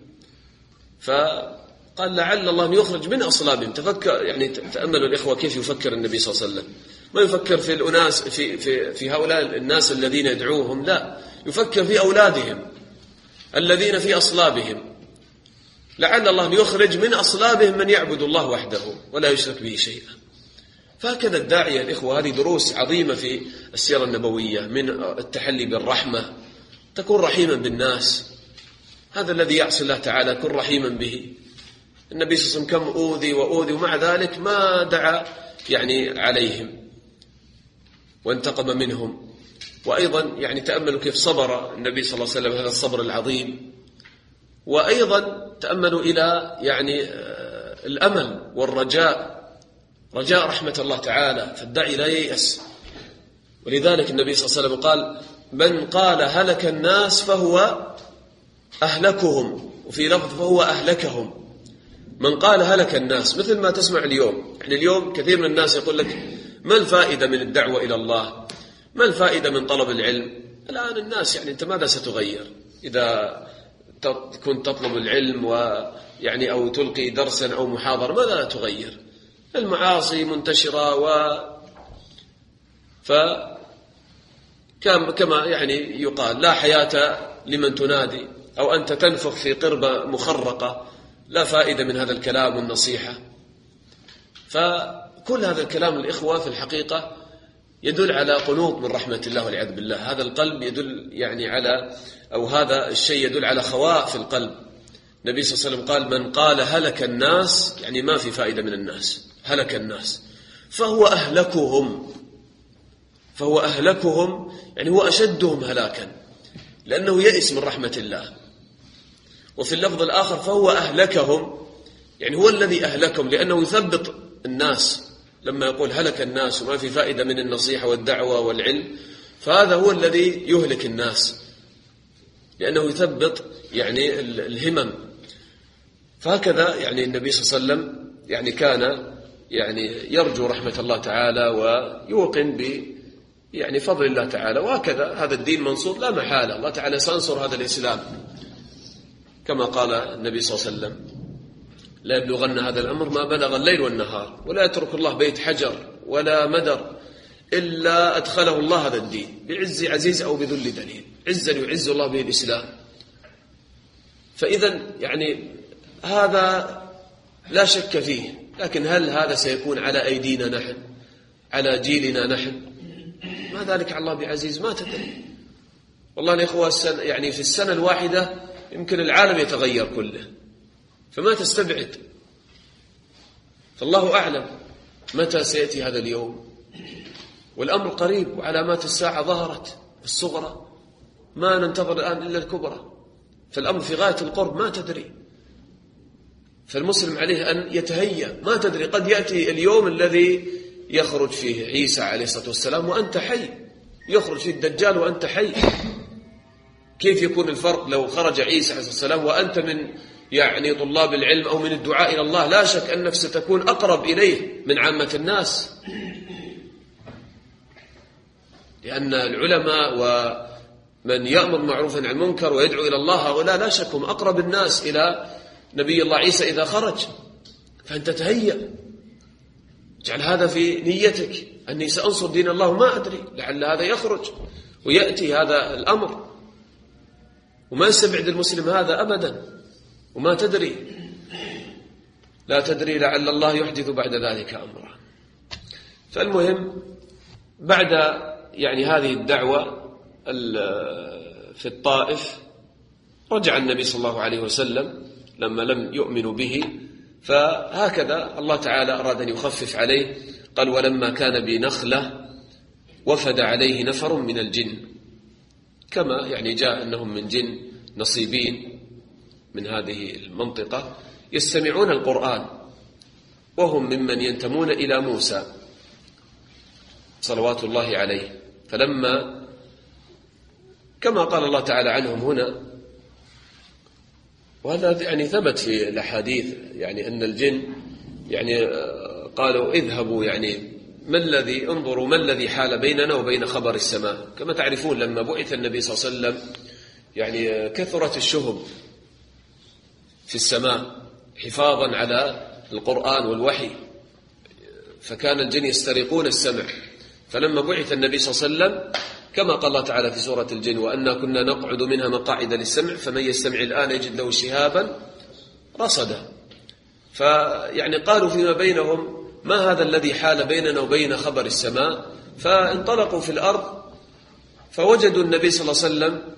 فقال لعل الله أن يخرج من أصلابهم. تفكر، يعني تأملوا الإخوة كيف يفكر النبي صلى الله عليه وسلم، ما يفكر في الأناس في هؤلاء الناس الذين يدعوهم، لا، يفكر في أولادهم الذين في أصلابهم، لعل الله أن يخرج من أصلابهم من يعبد الله وحده ولا يشرك به شيئا. فهكذا الداعية الإخوة، هذه دروس عظيمة في السيرة النبوية، من التحلي بالرحمة، تكون رحيما بالناس، هذا الذي يعصي الله تعالى كن رحيما به. النبي صلى الله عليه وسلم كم أوذي وأوذي ومع ذلك ما دعا يعني عليهم وانتقم منهم. وأيضا يعني تأملوا كيف صبر النبي صلى الله عليه وسلم هذا الصبر العظيم. وأيضا تأملوا إلى يعني الأمل والرجاء، رجاء رحمة الله تعالى، فالداعي لا ييأس. ولذلك النبي صلى الله عليه وسلم قال: من قال هلك الناس فهو أهلكهم، وفي لفظ فهو أهلكهم. من قال هلك الناس، مثل ما تسمع اليوم، يعني اليوم كثير من الناس يقول لك: ما الفائدة من الدعوة إلى الله؟ ما الفائدة من طلب العلم؟ الآن الناس يعني أنت ماذا ستغير إذا كنت تطلب العلم ويعني أو تلقي درسا أو محاضرة؟ ماذا تغير؟ المعاصي منتشرة كما يعني يقال: لا حياة لمن تنادي، أو أنت تنفخ في قربة مخرقة، لا فائدة من هذا الكلام والنصيحة. فكل هذا الكلام الإخوة في الحقيقة يدل على قنوط من رحمة الله والعياذ بالله. هذا القلب يدل يعني على، أو هذا الشيء يدل على خواء في القلب. النبي صلى الله عليه وسلم قال: من قال هلك الناس، يعني ما في فائدة من الناس، هلك الناس، فهو أهلكهم، يعني هو أشدهم هلاكا، لأنه يئس من رحمة الله. وفي اللفظ الآخر فهو أهلكهم، يعني هو الذي أهلكهم، لأنه يثبط الناس. لما يقول هلك الناس وما في فائدة من النصيحة والدعوة والعلم، فهذا هو الذي يهلك الناس، لأنه يثبط يعني الهمم. فهكذا يعني النبي صلى الله عليه وسلم يعني كان يعني يرجو رحمة الله تعالى ويوقن يعني فضل الله تعالى. وهكذا هذا الدين منصور لا محالة، الله تعالى سينصر هذا الإسلام، كما قال النبي صلى الله عليه وسلم: لا يبلغن هذا الأمر ما بلغ الليل والنهار، ولا يترك الله بيت حجر ولا مدر إلا أدخله الله هذا الدين بعز عزيز أو بذل دليل، عزا يعز الله به الإسلام. فإذا يعني هذا لا شك فيه، لكن هل هذا سيكون على أيدينا نحن، على جيلنا نحن؟ ما ذلك على الله بعزيز، ما تدري. والله يا إخوة يعني في السنة الواحدة يمكن العالم يتغير كله، فما تستبعد، فالله أعلم متى سيأتي هذا اليوم. والأمر قريب، وعلامات الساعة ظهرت الصغرى، ما ننتظر الآن إلا الكبرى، فالأمر في غاية القرب، ما تدري. فالمسلم عليه أن يتهيأ، ما تدري، قد يأتي اليوم الذي يخرج فيه عيسى عليه الصلاة والسلام وأنت حي، يخرج فيه الدجال وأنت حي. كيف يكون الفرق لو خرج عيسى عليه الصلاة والسلام وأنت من يعني طلاب العلم أو من الدعاء إلى الله؟ لا شك أنك ستكون أقرب إليه من عامة الناس، لأن العلماء ومن يأمر معروفا عن المنكر ويدعو إلى الله هؤلاء لا شك هم أقرب الناس إلى نبي الله عيسى إذا خرج. فأنت تهيأ، اجعل هذا في نيتك أني سأنصر دين الله، ما أدري لعل هذا يخرج ويأتي هذا الأمر. وما يستبعد المسلم هذا أبدا، وما تدري، لا تدري لعل الله يحدث بعد ذلك أمرا. فالمهم بعد يعني هذه الدعوة في الطائف رجع النبي صلى الله عليه وسلم لما لم يؤمنوا به، فهكذا الله تعالى أراد أن يخفف عليه. قال: ولما كان بنخلة وفد عليه نفر من الجن، كما يعني جاء أنهم من جن نصيبين من هذه المنطقة يستمعون القرآن، وهم ممن ينتمون إلى موسى صلوات الله عليه. فلما كما قال الله تعالى عنهم هنا، وهذا يعني ثبت في الأحاديث، يعني أن الجن يعني قالوا: اذهبوا يعني انظروا ما الذي حال بيننا وبين خبر السماء. كما تعرفون لما بعث النبي صلى الله عليه وسلم يعني كثرت الشهب في السماء حفاظا على القرآن والوحي، فكان الجن يسترقون السمع. فلما بعث النبي صلى الله عليه وسلم كما قال الله تعالى في سورة الجن: وأنا كنا نقعد منها مقاعد للسمع فمن يستمع الآن يجد له شهابا رصدا. فيعني قالوا فيما بينهم: ما هذا الذي حال بيننا وبين خبر السماء؟ فانطلقوا في الأرض فوجدوا النبي صلى الله عليه وسلم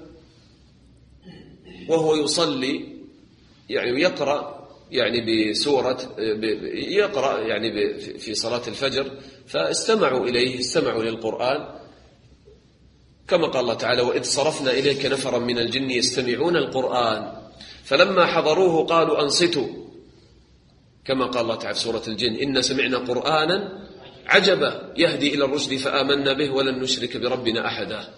وهو يصلي يعني يقرأ يعني يقرأ يعني في صلاة الفجر، فاستمعوا إليه، استمعوا للقرآن كما قال الله تعالى: وإذ صرفنا إليك نفرا من الجن يستمعون القرآن فلما حضروه قالوا أنصتوا، كما قال الله تعالى في سورة الجن: إن سمعنا قرآنا عجبا يهدي إلى الرشد فآمنا به ولن نشرك بربنا أحدا.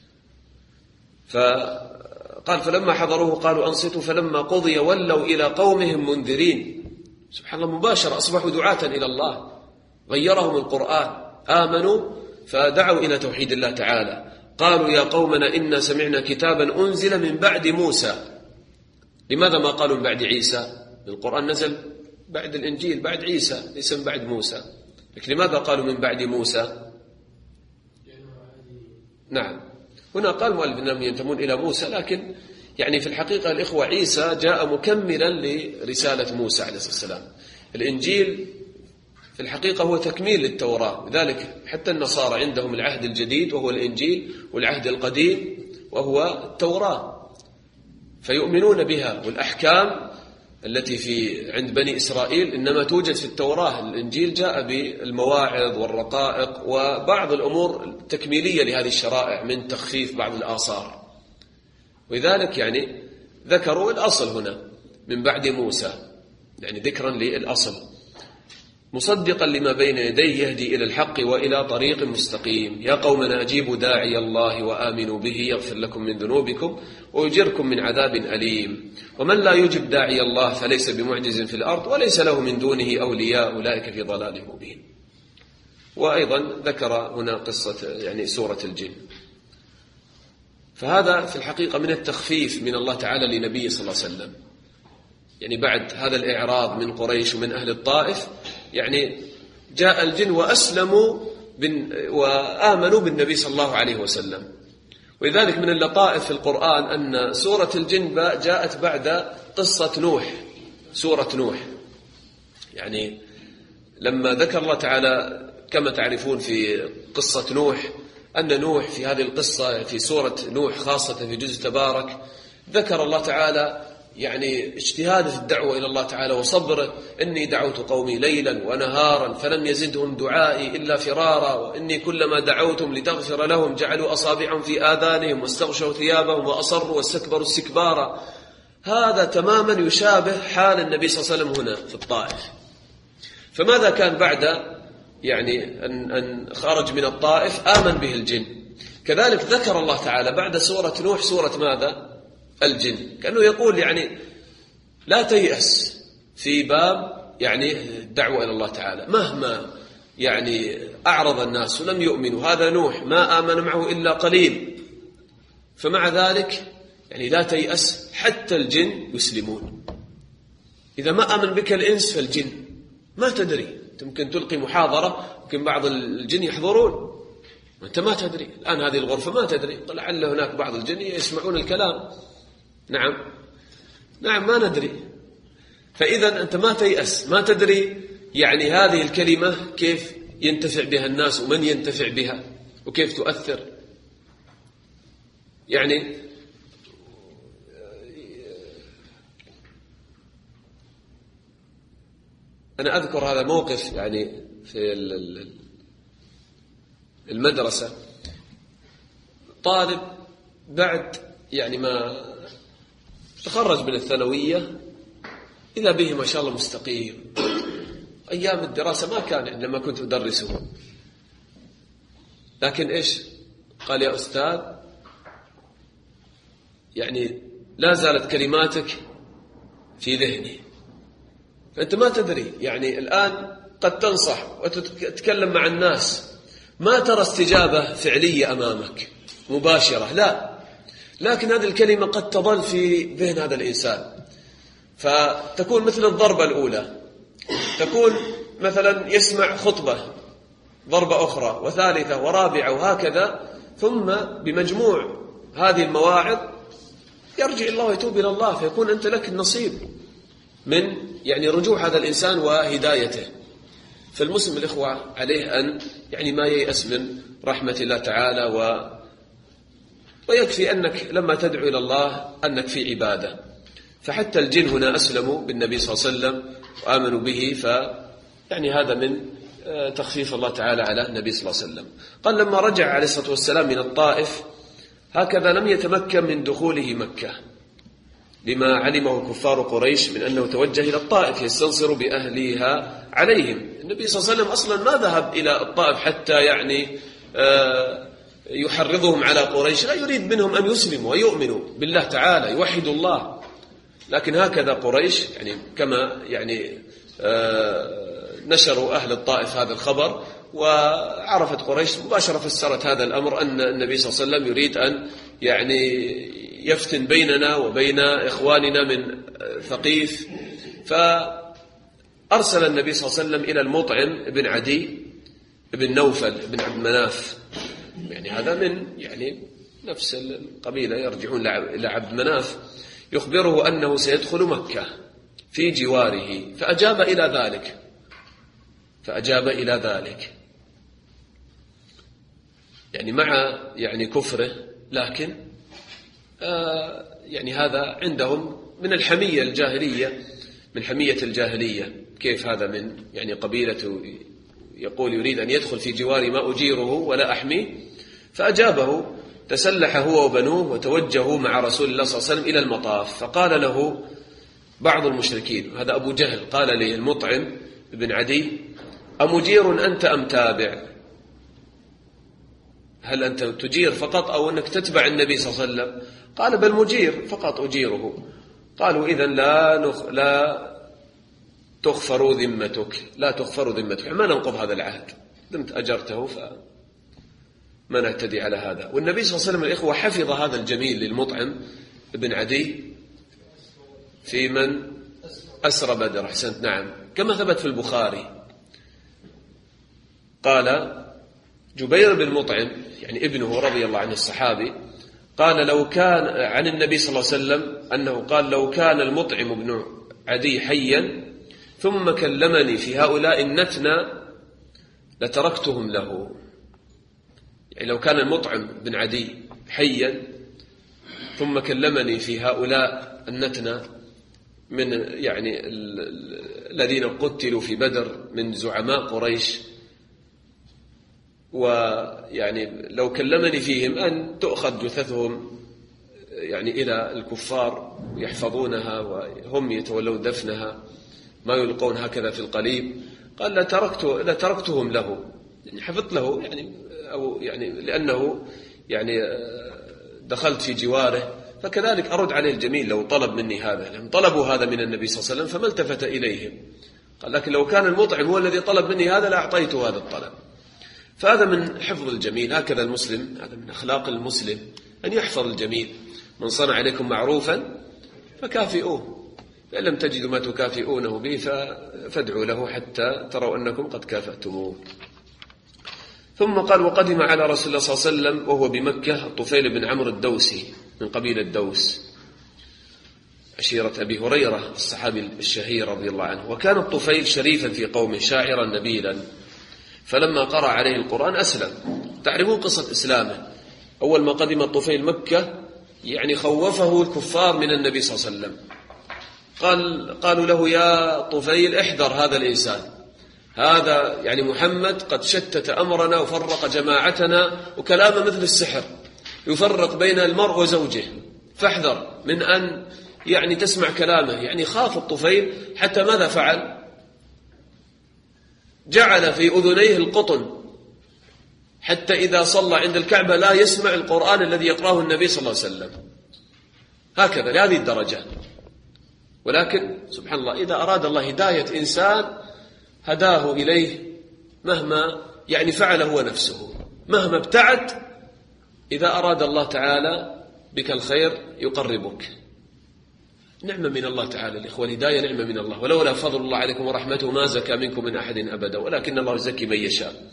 فقال: فلما حضروه قالوا أنصتوا فلما قضي ولوا إلى قومهم منذرين. سبحان الله، مباشرة أصبحوا دعاة إلى الله، غيرهم القرآن، آمنوا فدعوا إلى توحيد الله تعالى. قالوا: يا قومنا إنا سمعنا كتابا أنزل من بعد موسى. لماذا ما قالوا من بعد عيسى؟ القرآن نزل بعد الإنجيل، بعد عيسى، ليس من بعد موسى. لكن لماذا قالوا من بعد موسى؟ نعم، هنا قال المؤلف أنهم ينتمون إلى موسى، لكن يعني في الحقيقة الإخوة عيسى جاء مكملا لرسالة موسى عليه السلام. الإنجيل في الحقيقة هو تكميل للتوراة، لذلك حتى النصارى عندهم العهد الجديد وهو الإنجيل، والعهد القديم وهو التوراة، فيؤمنون بها. والأحكام التي عند بني إسرائيل إنما توجد في التوراة. الإنجيل جاء بالمواعظ والرقائق وبعض الأمور التكميلية لهذه الشرائع من تخفيف بعض الآثار، ولذلك يعني ذكروا الأصل هنا من بعد موسى، يعني ذكرا للأصل، مصدقا لما بين يديه يهدي إلى الحق وإلى طريق مستقيم. يا قومنا أجيبوا داعي الله وآمنوا به يغفر لكم من ذنوبكم ويجركم من عذاب أليم. ومن لا يجب داعي الله فليس بمعجز في الأرض وليس له من دونه أولياء أولئك في ضلال مبين. وأيضا ذكر هنا قصة يعني سورة الجن. فهذا في الحقيقة من التخفيف من الله تعالى لنبيه صلى الله عليه وسلم، يعني بعد هذا الإعراض من قريش ومن أهل الطائف يعني جاء الجن وأسلموا وآمنوا بالنبي صلى الله عليه وسلم. ولذلك من اللطائف في القرآن أن سورة الجن جاءت بعد قصة نوح، سورة نوح. يعني لما ذكر الله تعالى كما تعرفون في قصة نوح أن نوح في هذه القصة في سورة نوح خاصة في جزء تبارك ذكر الله تعالى يعني اجتهاد في الدعوة إلى الله تعالى وصبره: إني دعوت قومي ليلا ونهارا فلم يزدهم دعائي إلا فرارا وإني كلما دعوتهم لتغفر لهم جعلوا أصابعهم في آذانهم واستغشوا ثيابهم وأصروا واستكبروا استكبارا. هذا تماما يشابه حال النبي صلى الله عليه وسلم هنا في الطائف. فماذا كان بعد يعني أن خرج من الطائف؟ آمن به الجن. كذلك ذكر الله تعالى بعد سورة نوح سورة ماذا؟ الجن، كأنه يقول يعني لا تيأس في باب يعني الدعوة إلى الله تعالى، مهما يعني أعرض الناس ولم يؤمنوا. هذا نوح ما آمن معه إلا قليل، فمع ذلك يعني لا تيأس، حتى الجن يسلمون. إذا ما آمن بك الإنس فالجن ما تدري، ممكن تلقي محاضرة ممكن بعض الجن يحضرون وأنت ما تدري. الآن هذه الغرفة ما تدري، لعل هناك بعض الجن يسمعون الكلام نعم ما ندري. فإذا أنت ما تيأس، ما تدري يعني هذه الكلمة كيف ينتفع بها الناس ومن ينتفع بها وكيف تؤثر. يعني أنا أذكر هذا موقف يعني في المدرسة، طالب بعد يعني ما تخرج من الثانوية إذا به ما شاء الله مستقيم. أيام الدراسة ما كان عندما كنت أدرسه، لكن إيش قال؟ يا أستاذ يعني لا زالت كلماتك في ذهني. فأنت ما تدري، يعني الآن قد تنصح وتتكلم مع الناس ما ترى استجابة فعلية أمامك مباشرة، لا، لكن هذه الكلمة قد تظل في ذهن هذا الإنسان، فتكون مثل الضربة الأولى، تكون مثلا يسمع خطبة، ضربة أخرى وثالثة ورابعة وهكذا، ثم بمجموع هذه المواعظ يرجع الله ويتوب إلى الله، فيكون أنت لك النصيب من يعني رجوع هذا الإنسان وهدايته. فالمسلم الإخوة عليه أن يعني ما ييأس من رحمة الله تعالى، ويكفي أنك لما تدعو إلى الله أنك في عبادة. فحتى الجن هنا أسلموا بالنبي صلى الله عليه وسلم وآمنوا به، يعني هذا من تخفيف الله تعالى على النبي صلى الله عليه وسلم. قال لما رجع عليه الصلاة والسلام من الطائف هكذا لم يتمكن من دخوله مكة، لما علمه كفار قريش من أنه توجه إلى الطائف يستنصر بأهلها عليهم. النبي صلى الله عليه وسلم أصلا ما ذهب إلى الطائف حتى يعني يحرضهم على قريش، لا يريد منهم أن يسلموا ويؤمنوا بالله تعالى يوحدوا الله. لكن هكذا قريش يعني كما يعني نشروا أهل الطائف هذا الخبر، وعرفت قريش مباشرة فسرت هذا الأمر أن النبي صلى الله عليه وسلم يريد أن يعني يفتن بيننا وبين إخواننا من ثقيف. فأرسل النبي صلى الله عليه وسلم إلى المطعم بن عدي بن نوفل بن عبد مناف، يعني هذا من يعني نفس القبيلة يرجعون إلى عبد مناف، يخبره أنه سيدخل مكة في جواره، فأجاب إلى ذلك يعني مع يعني كفره، لكن يعني هذا عندهم من الحمية الجاهلية، من حمية الجاهلية. كيف هذا من يعني قبيلة يقول يريد أن يدخل في جواري ما أجيره ولا أحميه؟ فأجابه، تسلح هو وبنوه وتوجهوا مع رسول الله صلى الله عليه وسلم إلى المطاف. فقال له بعض المشركين، هذا أبو جهل، قال لي المطعم بن عدي: أمجير أنت أم تابع؟ هل أنت تجير فقط أو أنك تتبع النبي صلى الله عليه وسلم؟ قال: بل مجير فقط أجيره. قالوا: إذن لا تغفر ذمتك، ما ننقض هذا العهد، دمت أجرته فما نعتدي على هذا. والنبي صلى الله عليه وسلم الإخوة حفظ هذا الجميل للمطعم بن عدي في من أسرى بدر. أحسنت، نعم، كما ثبت في البخاري. قال جبير بن مطعم يعني ابنه رضي الله عنه الصحابي، قال لو كان عن النبي صلى الله عليه وسلم أنه قال: لو كان المطعم بن عدي حيا ثم كلمني في هؤلاء النتنى لتركتهم له. يعني لو كان المطعم بن عدي حيا ثم كلمني في هؤلاء النتنى من يعني الذين قتلوا في بدر من زعماء قريش، ويعني لو كلمني فيهم أن تؤخذ جثثهم يعني إلى الكفار يحفظونها وهم يتولون دفنها، ما يلقون هكذا في القليب. قال لتركتهم له، يعني حفظت له يعني، أو يعني لأنه يعني دخلت في جواره، فكذلك أرد عليه الجميل لو طلب مني هذا، لأن طلبوا هذا من النبي صلى الله عليه وسلم فما التفت إليهم. قال: لكن لو كان المطعم هو الذي طلب مني هذا لأعطيته هذا الطلب. فهذا من حفظ الجميل، هكذا المسلم، هذا من أخلاق المسلم أن يحفظ الجميل. من صنع عليكم معروفا فكافئوه، فإن لم تجدوا ما تكافئونه به فادعوا له حتى تروا أنكم قد كافأتموه. ثم قال: وقدم على رسول الله صلى الله عليه وسلم وهو بمكة الطفيل بن عمرو الدوسي من قبيلة الدوس، عشيرة أبي هريرة الصحابي الشهير رضي الله عنه. وكان الطفيل شريفا في قومه شاعرا نبيلا، فلما قرأ عليه القرآن أسلم. تعرفون قصة إسلامه، أول ما قدم الطفيل مكة يعني خوفه الكفار من النبي صلى الله عليه وسلم، قالوا له يا طفيل احذر هذا الإنسان، هذا يعني محمد قد شتت أمرنا وفرق جماعتنا وكلامه مثل السحر يفرق بين المرء وزوجه، فاحذر من أن يعني تسمع كلامه. يعني خاف الطفيل حتى ماذا فعل؟ جعل في أذنيه القطن حتى إذا صلى عند الكعبة لا يسمع القرآن الذي يقرأه النبي صلى الله عليه وسلم، هكذا لهذه الدرجة. ولكن سبحان الله إذا أراد الله هداية إنسان هداه إليه مهما يعني فعل هو نفسه، مهما ابتعد إذا أراد الله تعالى بك الخير يقربك. نعمة من الله تعالى الإخوة، الهداية نعمة من الله، ولولا فضل الله عليكم ورحمته ما زكى منكم من أحد أبدا، ولكن الله يزكي من يشاء.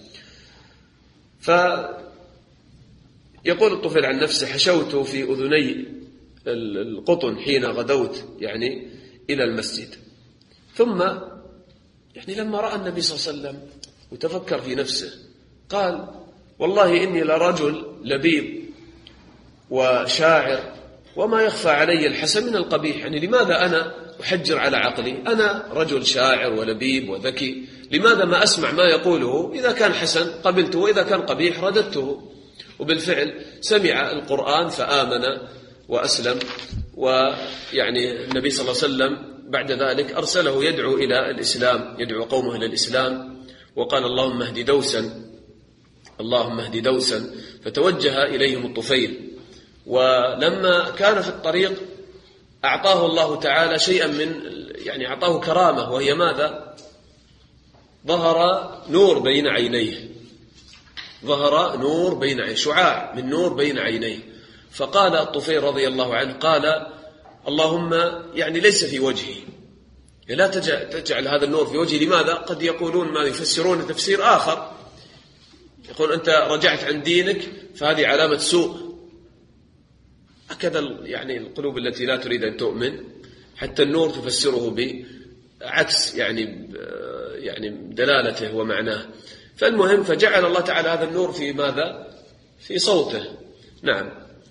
فيقول الطفل عن نفسه حشوت في أذني القطن حين غدوت يعني إلى المسجد. ثم يعني لما رأى النبي صلى الله عليه وسلم وتفكر في نفسه قال والله إني لرجل لبيب وشاعر وما يخفى علي الحسن من القبيح، يعني لماذا أنا أحجر على عقلي؟ أنا رجل شاعر ولبيب وذكي، لماذا ما أسمع ما يقوله؟ إذا كان حسن قبلته وإذا كان قبيح رددته. وبالفعل سمع القرآن فآمن وأسلم. ويعني النبي صلى الله عليه وسلم بعد ذلك أرسله يدعو إلى الإسلام، يدعو قومه إلى الإسلام، وقال اللهم اهد دوسا، اللهم اهد دوسا، فتوجه إليهم الطفيل. ولما كان في الطريق أعطاه الله تعالى شيئا من يعني أعطاه كرامة، وهي ماذا؟ ظهر نور بين عينيه، ظهر نور بين عينيه، شعاع من نور بين عينيه. فقال الطفيل رضي الله عنه قال اللهم يعني ليس في وجهي، لا تجعل هذا النور في وجهي. لماذا؟ قد يقولون ما يفسرون تفسير آخر، يقول أنت رجعت عن دينك فهذه علامة سوء. هكذا يعني القلوب التي لا تريد أن تؤمن حتى النور تفسره بعكس يعني دلالته ومعناه. فالمهم فجعل الله تعالى هذا النور في ماذا؟ في صوته. نعم.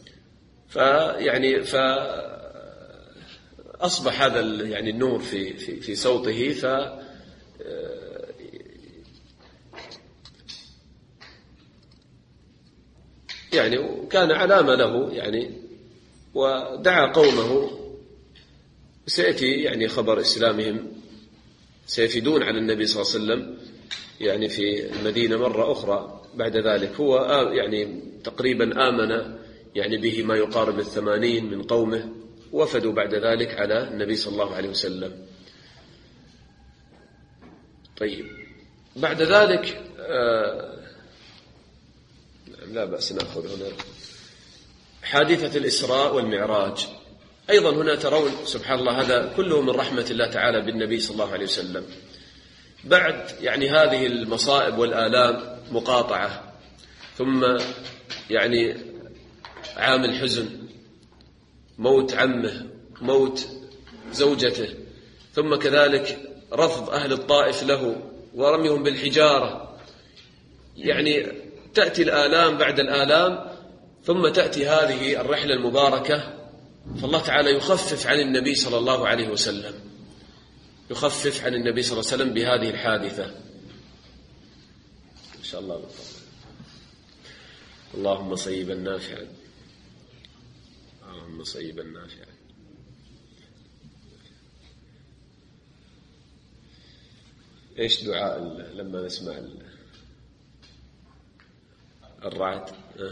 فأصبح هذا يعني النور في صوته. يعني وكان علامة له يعني، ودعا قومه. سيأتي يعني خبر إسلامهم، سيفدون على النبي صلى الله عليه وسلم يعني في المدينة مرة أخرى بعد ذلك. هو يعني تقريبا آمن يعني به ما يقارب 80 من قومه، وفدوا بعد ذلك على النبي صلى الله عليه وسلم. طيب بعد ذلك لا بأس نأخذ هنا حادثة الإسراء والمعراج. أيضا هنا ترون سبحان الله هذا كله من رحمة الله تعالى بالنبي صلى الله عليه وسلم. بعد يعني هذه المصائب والآلام مقاطعة، ثم يعني عام الحزن، موت عمه، موت زوجته، ثم كذلك رفض أهل الطائف له ورميهم بالحجارة. يعني تأتي الآلام بعد الآلام، ثم تأتي هذه الرحلة المباركة، فالله تعالى يخفف عن النبي صلى الله عليه وسلم، يخفف عن النبي صلى الله عليه وسلم بهذه الحادثة. إن شاء الله اللهم صيبا نافعا، اللهم صيبا نافعا. إيش دعاء لما نسمع الرعد؟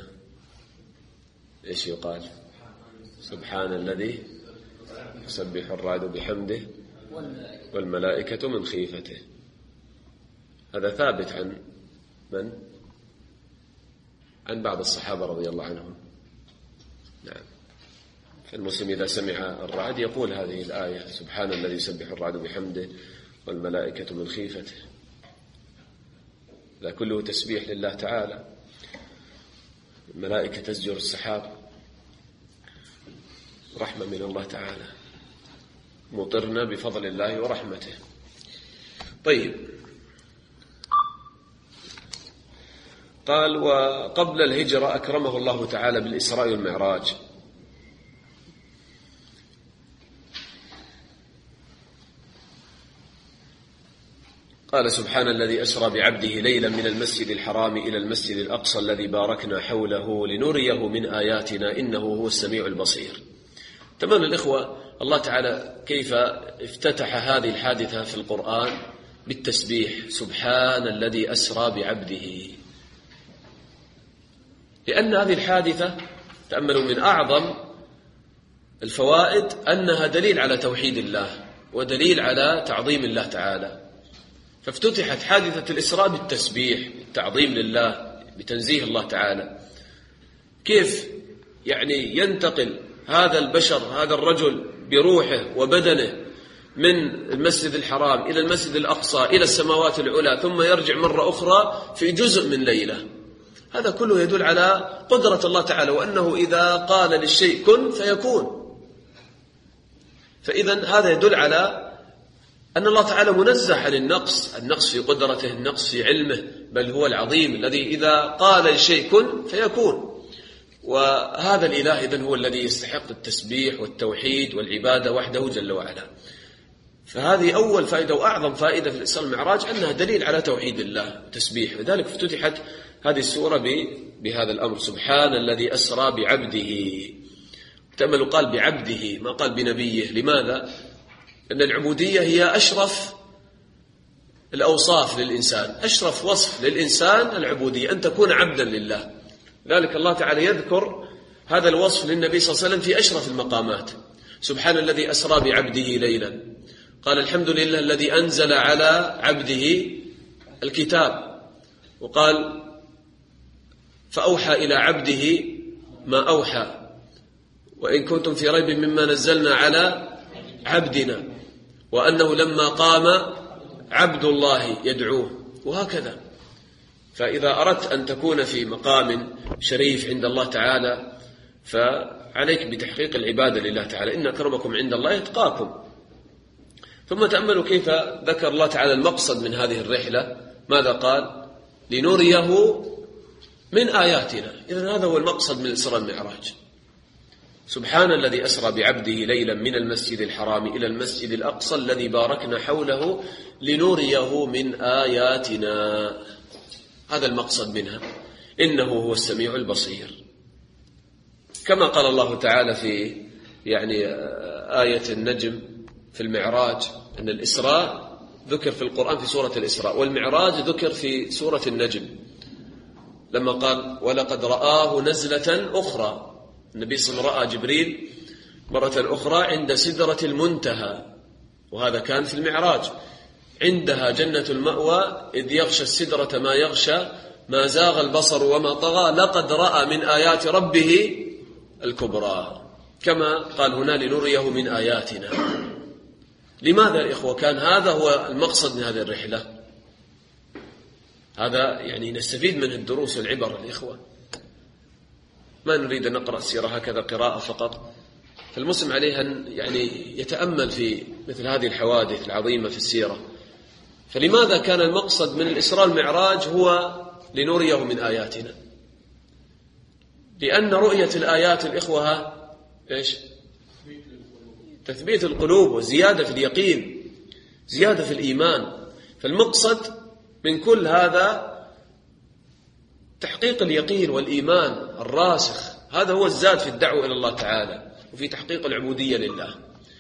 إيش يقال؟ سبحان الذي يسبح الرعد بحمده والملائكة من خيفته. هذا ثابت عن من؟ عن بعض الصحابة رضي الله عنهم. نعم. المسلم إذا سمع الرعد يقول هذه الآية سبحان الذي يسبح الرعد بحمده والملائكة من خيفته. لا كله تسبيح لله تعالى. الملائكة تزجر السحاب، رحمة من الله تعالى. مطرنا بفضل الله ورحمته. طيب، قال: وقبل الهجرة أكرمه الله تعالى بالإسراء والمعراج. قال: سبحان الذي أسرى بعبده ليلا من المسجد الحرام إلى المسجد الأقصى الذي باركنا حوله لنريه من آياتنا إنه هو السميع البصير. تمام الإخوة، الله تعالى كيف افتتح هذه الحادثة في القرآن بالتسبيح: سبحان الذي أسرى بعبده. لأن هذه الحادثة، تأملوا، من أعظم الفوائد أنها دليل على توحيد الله ودليل على تعظيم الله تعالى. فافتتحت حادثة الإسراء بالتسبيح، بالتعظيم لله، بتنزيه الله تعالى. كيف يعني ينتقل هذا البشر، هذا الرجل بروحه وبدنه من المسجد الحرام إلى المسجد الأقصى إلى السماوات العلى، ثم يرجع مرة أخرى في جزء من ليلة. هذا كله يدل على قدرة الله تعالى، وأنه إذا قال للشيء كن فيكون. فإذا هذا يدل على أن الله تعالى منزه عن النقص في قدرته، النقص في علمه، بل هو العظيم الذي إذا قال للشيء كن فيكون. وهذا الإله إذن هو الذي يستحق التسبيح والتوحيد والعبادة وحده جل وعلا. فهذه أول فائدة وأعظم فائدة في الإسراء والمعراج، أنها دليل على توحيد الله وتسبيح. لذلك افتتحت هذه السورة بهذا الأمر: سبحان الذي أسرى بعبده. تأملوا، قال بعبده ما قال بنبيه. لماذا؟ أن العبودية هي أشرف الأوصاف للإنسان، أشرف وصف للإنسان العبودية، أن تكون عبدا لله. ذلك الله تعالى يذكر هذا الوصف للنبي صلى الله عليه وسلم في أشرف المقامات: سبحان الذي أسرى بعبده ليلا. قال: الحمد لله الذي أنزل على عبده الكتاب. وقال: فأوحى إلى عبده ما أوحى، وإن كنتم في ريب مما نزلنا على عبدنا، وأنه لما قام عبد الله يدعوه، وهكذا. فإذا أردت أن تكون في مقام شريف عند الله تعالى فعليك بتحقيق العبادة لله تعالى: إن أكرمكم عند الله يتقاكم. ثم تأملوا كيف ذكر الله تعالى المقصد من هذه الرحلة. ماذا قال؟ لنريه من آياتنا. إذن هذا هو المقصد من الإسراء والمعراج. سبحان الذي أسرى بعبده ليلا من المسجد الحرام إلى المسجد الأقصى الذي باركنا حوله لنريه من آياتنا. هذا المقصد منها، إنه هو السميع البصير. كما قال الله تعالى في آية النجم في المعراج، أن الإسراء ذكر في القرآن في سورة الإسراء، والمعراج ذكر في سورة النجم، لما قال: ولقد رآه نزلة أخرى. النبي صلى الله عليه وسلم رأى جبريل مرة أخرى عند سدرة المنتهى، وهذا كان في المعراج. عندها جنة المأوى إذ يغشى السدرة ما يغشى ما زاغ البصر وما طغى لقد رأى من آيات ربه الكبرى. كما قال هنا: لنريه من آياتنا. لماذا يا إخوة كان هذا هو المقصد من هذه الرحلة؟ هذا نستفيد منه الدروس والعبر الإخوة. ما نريد أن نقرأ السيرة هكذا قراءة فقط، فالمسلم عليه أن يتأمل في مثل هذه الحوادث العظيمة في السيرة. فلماذا كان المقصد من الإسراء والمعراج هو لنريه من آياتنا؟ لأن رؤية الآيات الإخوة إيش؟ تثبيت القلوب وزيادة في اليقين، زيادة في الإيمان. فالمقصد من كل هذا تحقيق اليقين والإيمان الراسخ. هذا هو الزاد في الدعوة إلى الله تعالى وفي تحقيق العبودية لله.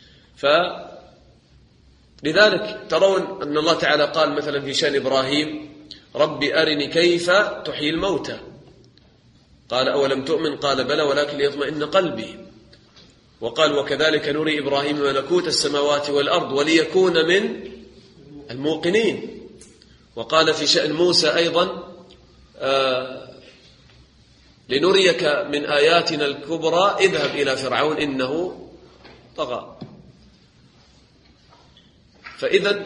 لذلك ترون أن الله تعالى قال مثلا في شأن إبراهيم: رب أرني كيف تحيي الموتى. قال: أولم تؤمن؟ قال: بلى ولكن ليطمئن قلبي. وقال: وكذلك نري إبراهيم ملكوت السماوات والأرض وليكون من الموقنين. وقال في شأن موسى أيضا: لنريك من آياتنا الكبرى اذهب إلى فرعون إنه طغى. فإذا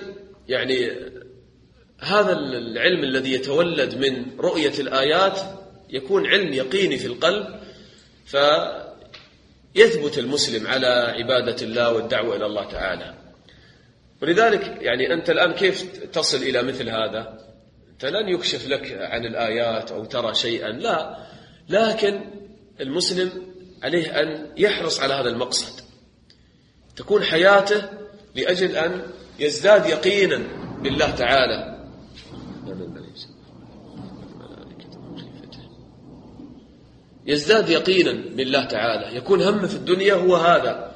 هذا العلم الذي يتولد من رؤية الآيات يكون علم يقيني في القلب، يثبت المسلم على عبادة الله والدعوة إلى الله تعالى. ولذلك يعني أنت الآن كيف تصل إلى مثل هذا؟ أنت لن يكشف لك عن الآيات أو ترى شيئا، لا، لكن المسلم عليه أن يحرص على هذا المقصد، تكون حياته لأجل أن يزداد يقينا بالله تعالى. يزداد يقينا بالله تعالى، يكون همه في الدنيا هو هذا.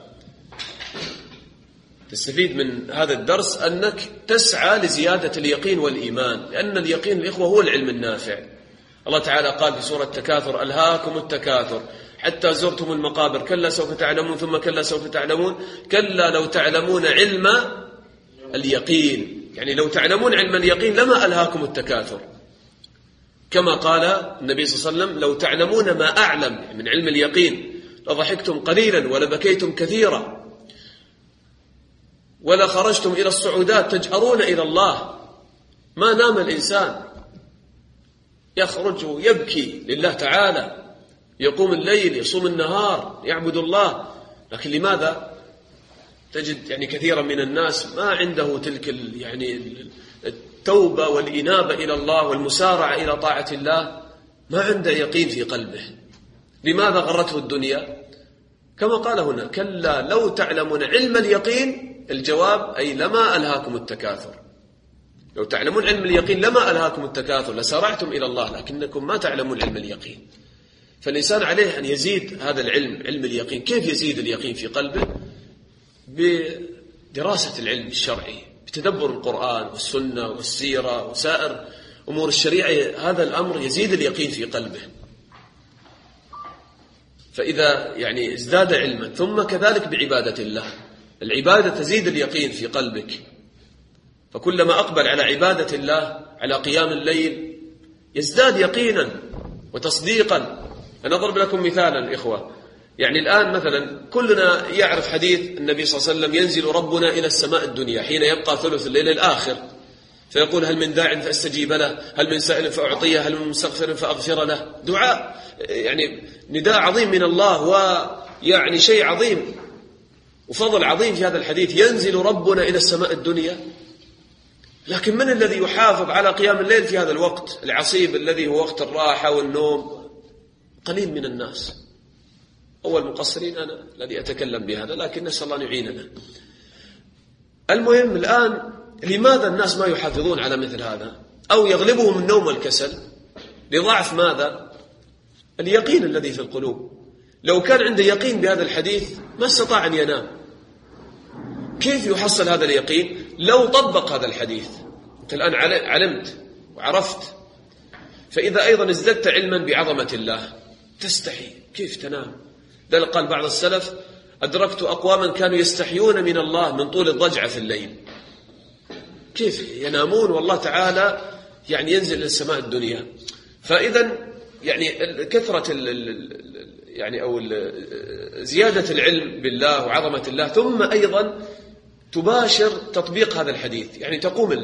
تستفيد من هذا الدرس أنك تسعى لزيادة اليقين والإيمان، لأن اليقين الإخوة هو العلم النافع. الله تعالى قال في سورة التكاثر: ألهاكم التكاثر حتى زرتم المقابر كلا سوف تعلمون ثم كلا سوف تعلمون كلا لو تعلمون علم اليقين. يعني لو تعلمون علم اليقين لما ألهاكم التكاثر، كما قال النبي صلى الله عليه وسلم: لو تعلمون ما أعلم من علم اليقين لضحكتم قليلا ولبكيتم كثيرا ولا خرجتم إلى الصعودات تجأرون إلى الله. ما نام الإنسان، يخرج يبكي لله تعالى، يقوم الليل يصوم النهار يعبد الله، لكن لماذا تجد يعني كثيرا من الناس ما عنده تلك يعني التوبة والإنابة إلى الله والمسارعة إلى طاعة الله، ما عنده يقين في قلبه. لماذا غرته الدنيا؟ كما قال هنا: كلا لو تعلمون علم اليقين. الجواب أي لما ألهاكم التكاثر. لو تعلمون علم اليقين لما ألهاكم التكاثر، لسارعتم إلى الله، لكنكم ما تعلمون علم اليقين. فالإنسان عليه أن يزيد هذا العلم، علم اليقين. كيف يزيد اليقين في قلبه؟ بدراسة العلم الشرعي، بتدبر القرآن والسنة والسيرة وسائر أمور الشريعة. هذا الأمر يزيد اليقين في قلبه. فإذا يعني ازداد علما، ثم كذلك بعبادة الله، العبادة تزيد اليقين في قلبك. فكلما أقبل على عبادة الله، على قيام الليل، يزداد يقينا وتصديقا. أنا أضرب لكم مثالا إخوة. يعني الآن مثلا كلنا يعرف حديث النبي صلى الله عليه وسلم: ينزل ربنا إلى السماء الدنيا حين يبقى ثلث الليل الآخر فيقول: هل من داع فأستجيب له، هل من سائل فأعطيه، هل من مستغفر فأغفر له. دعاء يعني نداء عظيم من الله، ويعني شيء عظيم وفضل عظيم في هذا الحديث: ينزل ربنا إلى السماء الدنيا. لكن من الذي يحافظ على قيام الليل في هذا الوقت العصيب الذي هو وقت الراحة والنوم؟ قليل من الناس. أول مقصرين أنا الذي أتكلم بهذا، لكن نسأل الله أن يعيننا. المهم الآن، لماذا الناس ما يحافظون على مثل هذا؟ أو يغلبهم النوم والكسل لضعف ماذا؟ اليقين الذي في القلوب. لو كان عنده يقين بهذا الحديث ما استطاع أن ينام. كيف يحصل هذا اليقين؟ لو طبق هذا الحديث. أنت الآن علمت وعرفت، فإذا أيضا ازددت علما بعظمة الله تستحي كيف تنام. ذلك قال بعض السلف: أدركت أقواما كانوا يستحيون من الله من طول الضجعة في الليل. كيف ينامون والله تعالى يعني ينزل للسماء الدنيا؟ فإذا يعني كثرة يعني أو زيادة العلم بالله وعظمة الله، ثم أيضا تباشر تطبيق هذا الحديث. يعني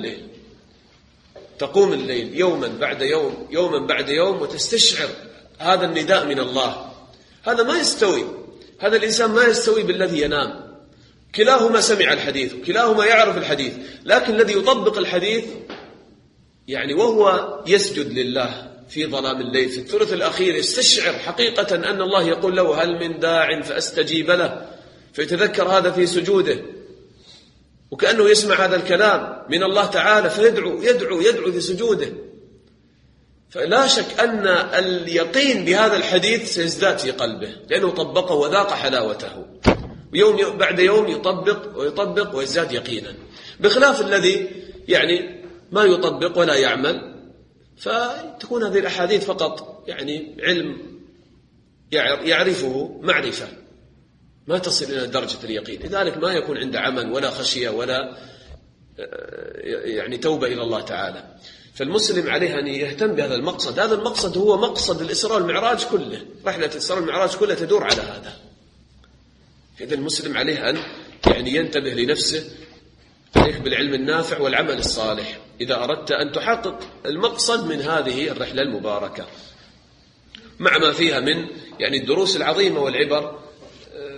تقوم الليل يوما بعد يوم، يوما بعد يوم، وتستشعر هذا النداء من الله. هذا ما يستوي، هذا الإنسان ما يستوي بالذي ينام. كلاهما سمع الحديث وكلاهما يعرف الحديث، لكن الذي يطبق الحديث يعني وهو يسجد لله في ظلام الليل في الثلث الأخير يستشعر حقيقة أن الله يقول له: هل من داع فأستجيب له، فيتذكر هذا في سجوده، وكأنه يسمع هذا الكلام من الله تعالى، فيدعو في سجوده. فلا شك أن اليقين بهذا الحديث سيزداد في قلبه، لأنه طبقه وذاق حلاوته، ويوم بعد يوم يطبق ويزداد يقينا، بخلاف الذي يعني ما يطبق ولا يعمل، فتكون هذه الأحاديث فقط يعني علم يعرفه معرفة، ما تصل إلى درجة اليقين. لذلك ما يكون عنده عمل ولا خشية ولا يعني توبة إلى الله تعالى. فالمسلم عليه أن يهتم بهذا المقصد. هذا المقصد هو مقصد الإسراء والمعراج كله، رحلة الإسراء والمعراج كلها تدور على هذا. إذا المسلم عليه أن يعني ينتبه لنفسه، عليك بالعلم النافع والعمل الصالح إذا أردت أن تحقق المقصد من هذه الرحلة المباركة، مع ما فيها من يعني الدروس العظيمة والعبر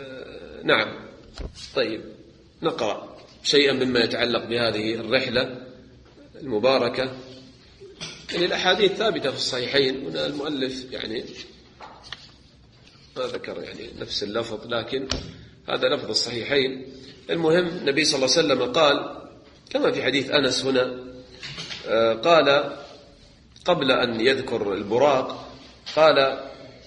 نعم. طيب نقرأ شيئا مما يتعلق بهذه الرحلة المباركة. يعني الأحاديث ثابتة في الصحيحين، هنا المؤلف يعني ما ذكر يعني نفس اللفظ، لكن هذا لفظ الصحيحين. المهم النبي صلى الله عليه وسلم قال كما في حديث أنس هنا، قال قبل أن يذكر البراق قال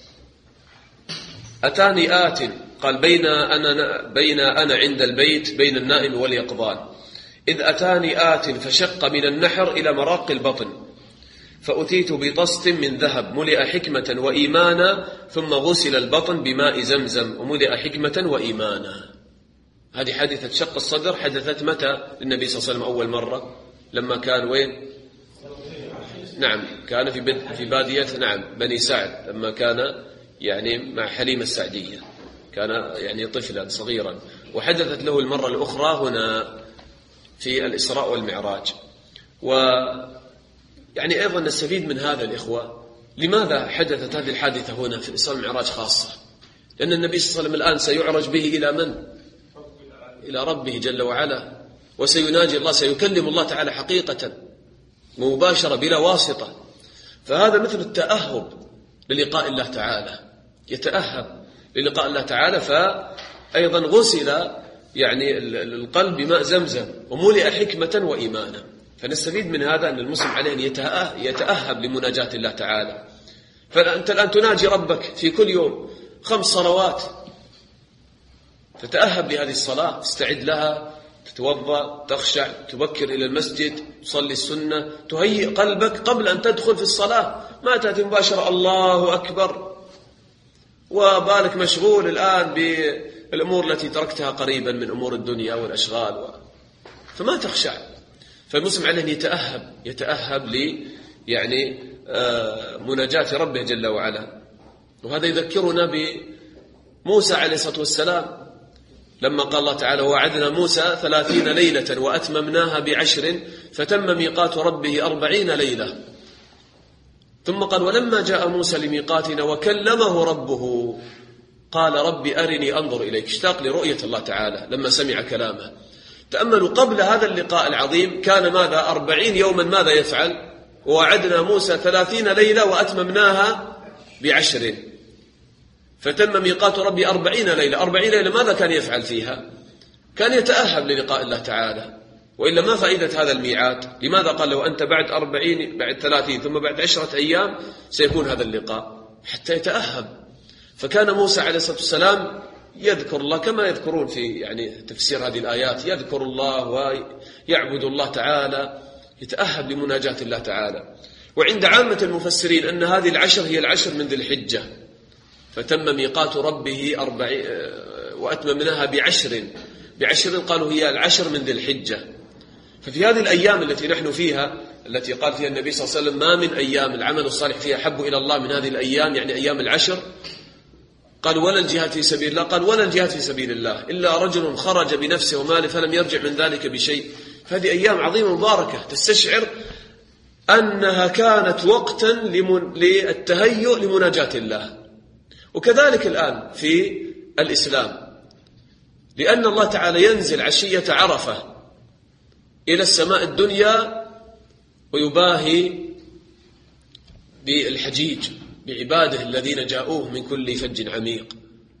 أتاني آت، قال بين أنا عند البيت بين النائم واليقظان، إذ أتاني آت فشق من النحر إلى مراق البطن، فأتيت بطست من ذهب ملئ حكمة وإيمانا، ثم غسل البطن بماء زمزم وملئ حكمة وإيمانا. هذه حادثة شق الصدر حدثت متى للنبي صلى الله عليه وسلم؟ أول مرة لما كان وين؟ نعم، كان في بادية نعم بني سعد، لما كان يعني مع حليمة السعدية، كان يعني طفلا صغيرا. وحدثت له المرة الأخرى هنا في الإسراء والمعراج. ويعني أيضا نستفيد من هذا الإخوة، لماذا حدثت هذه الحادثة هنا في الإسراء والمعراج خاصة؟ لأن النبي صلى الله عليه وسلم الآن سيعرج به إلى من؟ إلى ربه جل وعلا، وسيناجي الله، سيكلم الله تعالى حقيقة مباشرة بلا واسطة. فهذا مثل التأهب للقاء الله تعالى، يتأهب للقاء الله تعالى. فأيضا غسل يعني القلب بماء زمزم وملئ حكمة وإيمانا. فنستفيد من هذا أن المسلم عليه أن يتأهب لمناجاة الله تعالى. فأنت الآن تناجي ربك في كل يوم 5 صلوات، فتأهب لهذه الصلاة، استعد لها، تتوضأ، تخشع، تبكر إلى المسجد، تصلي السنة، تهيئ قلبك قبل أن تدخل في الصلاة. ما تأتي مباشرة الله أكبر وبالك مشغول الآن بالأمور التي تركتها قريبا من أمور الدنيا والأشغال فما تخشع. فالمسلم عليه أن يتأهب يعني مناجاة ربه جل وعلا. وهذا يذكرنا بموسى عليه الصلاة والسلام، لما قال الله تعالى وعدنا موسى 30 ليلة وأتممناها ب10 فتم ميقات ربه 40 ليلة. ثم قال ولما جاء موسى لميقاتنا وكلمه ربه قال رب أرني أنظر إليك، اشتاق لرؤية الله تعالى لما سمع كلامه. تأملوا قبل هذا اللقاء العظيم كان ماذا؟ 40 يوما ماذا يفعل؟ ووعدنا موسى 30 ليلة وأتممناها ب10 فتم ميقات ربي 40 ليلة. 40 ليلة ماذا كان يفعل فيها؟ كان يتأهب للقاء الله تعالى، وإلا ما فائدة هذا الميعاد؟ لماذا قال لو أنت بعد 40 بعد 30 ثم بعد 10 أيام سيكون هذا اللقاء؟ حتى يتأهب. فكان موسى عليه الصلاة والسلام يذكر الله كما يذكرون في يعني تفسير هذه الآيات، يذكر الله ويعبد الله تعالى، يتأهب لمناجاة الله تعالى. وعند عامة المفسرين أن هذه العشر هي العشر من ذي الحجة، فتم ميقات ربه 40 وأتممناها ب10 قالوا هي العشر من ذي الحجة. ففي هذه الأيام التي نحن فيها، التي قال فيها النبي صلى الله عليه وسلم ما من أيام العمل الصالح فيها أحب إلى الله من هذه الأيام، يعني أيام العشر. قال ولا الجهاد في سبيل الله، قال ولا الجهاد في سبيل الله إلا رجل خرج بنفسه وماله فلم يرجع من ذلك بشيء. فهذه أيام عظيمة مباركة تستشعر أنها كانت وقتا للتهيؤ لمناجاة الله. وكذلك الآن في الإسلام، لأن الله تعالى ينزل عشية عرفة إلى السماء الدنيا ويباهي بالحجيج بعباده الذين جاءوه من كل فج عميق.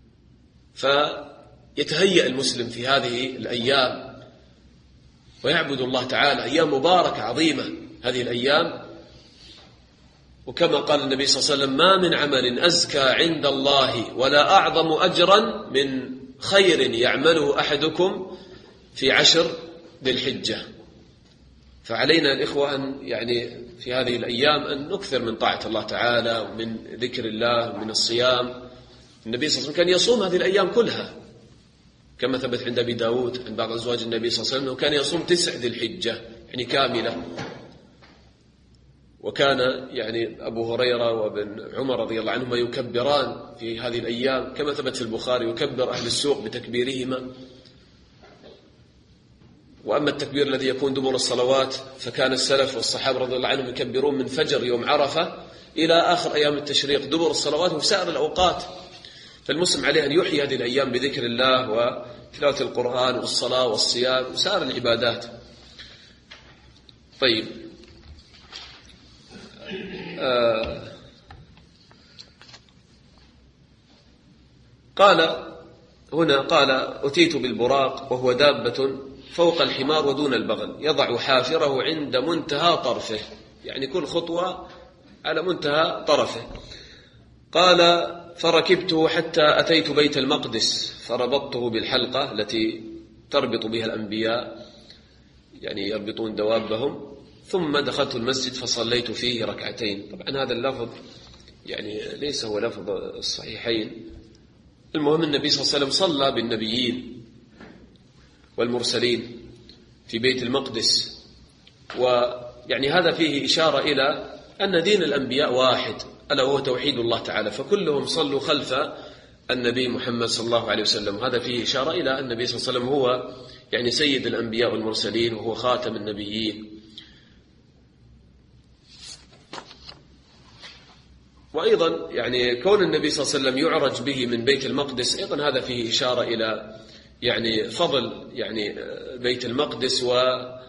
فيتهيأ المسلم في هذه الأيام ويعبد الله تعالى، أيام مباركة عظيمة هذه الأيام. وكما قال النبي صلى الله عليه وسلم ما من عمل أزكى عند الله ولا أعظم أجرا من خير يعمله أحدكم في 10 ذي الحجة. فعلينا الإخوة أن يعني في هذه الأيام أن نكثر من طاعة الله تعالى ومن ذكر الله ومن الصيام. النبي صلى الله عليه وسلم كان يصوم هذه الأيام كلها كما ثبت عند أبي داود عن بعض أزواج النبي صلى الله عليه وسلم، وكان يصوم 9 ذي الحجة يعني كاملة. وكان يعني أبو هريرة وابن عمر رضي الله عنهما يكبران في هذه الأيام كما ثبت في البخاري، يكبر أهل السوق بتكبيرهما. وأما التكبير الذي يكون دبر الصلوات فكان السلف والصحابة رضي الله عنهم يكبرون من فجر يوم عرفة إلى آخر أيام التشريق دبر الصلوات وفي سائر الأوقات. فالمسلم عليه أن يحيي هذه الأيام بذكر الله وتلاوة القرآن والصلاة والصيام وسائر العبادات. طيب، قال أتيت بالبراق وهو دابة فوق الحمار ودون البغل يضع حافره عند منتهى طرفه، يعني كل خطوة على منتهى طرفه. قال فركبته حتى أتيت بيت المقدس فربطته بالحلقة التي تربط بها الأنبياء، يعني يربطون دوابهم، ثم دخلت المسجد فصليت فيه ركعتين. طبعا هذا اللفظ يعني ليس هو لفظ الصحيحين. المهم النبي صلى الله عليه وسلم صلى بالنبيين والمرسلين في بيت المقدس، ويعني هذا فيه إشارة إلى أن دين الأنبياء واحد ألا وهو توحيد الله تعالى، فكلهم صلوا خلف النبي محمد صلى الله عليه وسلم. هذا فيه إشارة إلى أن النبي صلى الله عليه وسلم هو يعني سيد الأنبياء والمرسلين وهو خاتم النبيين. وأيضا يعني كون النبي صلى الله عليه وسلم يعرج به من بيت المقدس أيضا هذا فيه إشارة إلى يعني فضل يعني بيت المقدس، وأن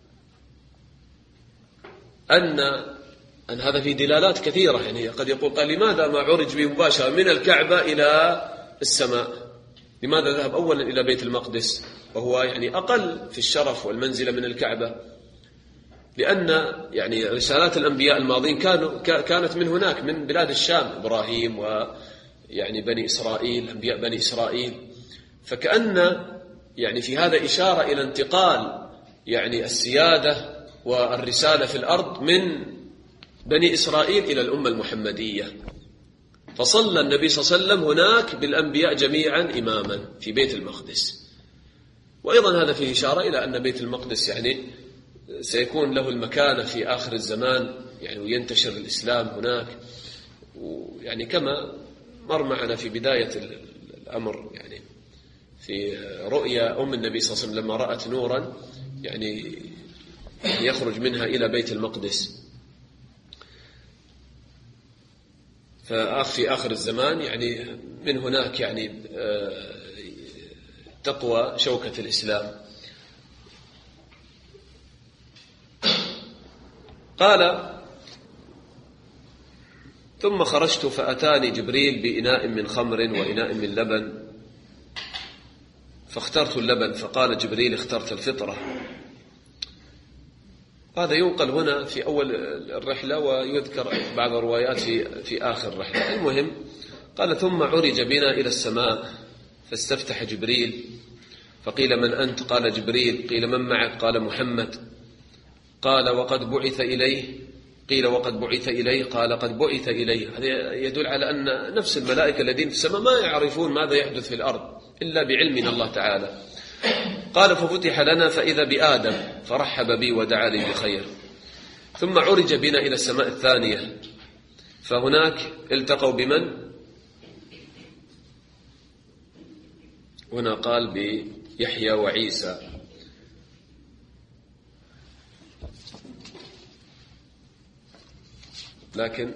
هذا فيه دلالات كثيرة. يعني قد يقول قال لماذا ما عرج به مباشرة من الكعبة إلى السماء؟ لماذا ذهب أولا إلى بيت المقدس وهو يعني أقل في الشرف والمنزلة من الكعبة؟ لأن يعني رسالات الأنبياء الماضين كانت من هناك من بلاد الشام، إبراهيم ويعني بني إسرائيل، أنبياء بني إسرائيل. فكأن يعني في هذا إشارة إلى انتقال يعني السيادة والرسالة في الأرض من بني إسرائيل إلى الأمة المحمدية. فصلى النبي صلى الله عليه وسلم هناك بالأنبياء جميعا إماما في بيت المقدس. وأيضا هذا فيه إشارة إلى أن بيت المقدس يعني سيكون له المكانة في آخر الزمان، يعني وينتشر الإسلام هناك. ويعني كما مر معنا في بداية الأمر يعني في رؤيا أم النبي صلى الله عليه وسلم لما رأت نورا يعني يخرج منها إلى بيت المقدس. في آخر الزمان يعني من هناك يعني تقوى شوكة الإسلام. قال ثم خرجت فأتاني جبريل بإناء من خمر وإناء من لبن فاخترت اللبن، فقال جبريل اخترت الفطرة. هذا ينقل هنا في أول الرحلة ويذكر بعض الروايات في آخر الرحلة. المهم قال ثم عرج بنا إلى السماء فاستفتح جبريل فقيل من أنت؟ قال جبريل. قيل من معك؟ قال محمد. قال وقد بعث إليه؟ قيل وقد بعث إليه؟ قال قد بعث إليه. هذا يدل على أن نفس الملائكة الذين في السماء ما يعرفون ماذا يحدث في الأرض إلا بعلم من الله تعالى. قال ففتح لنا فإذا بآدم فرحب بي ودعا لي بخير. ثم عرج بنا إلى السماء الثانية فهناك التقوا بمن؟ هنا قال بيحيى وعيسى. لكن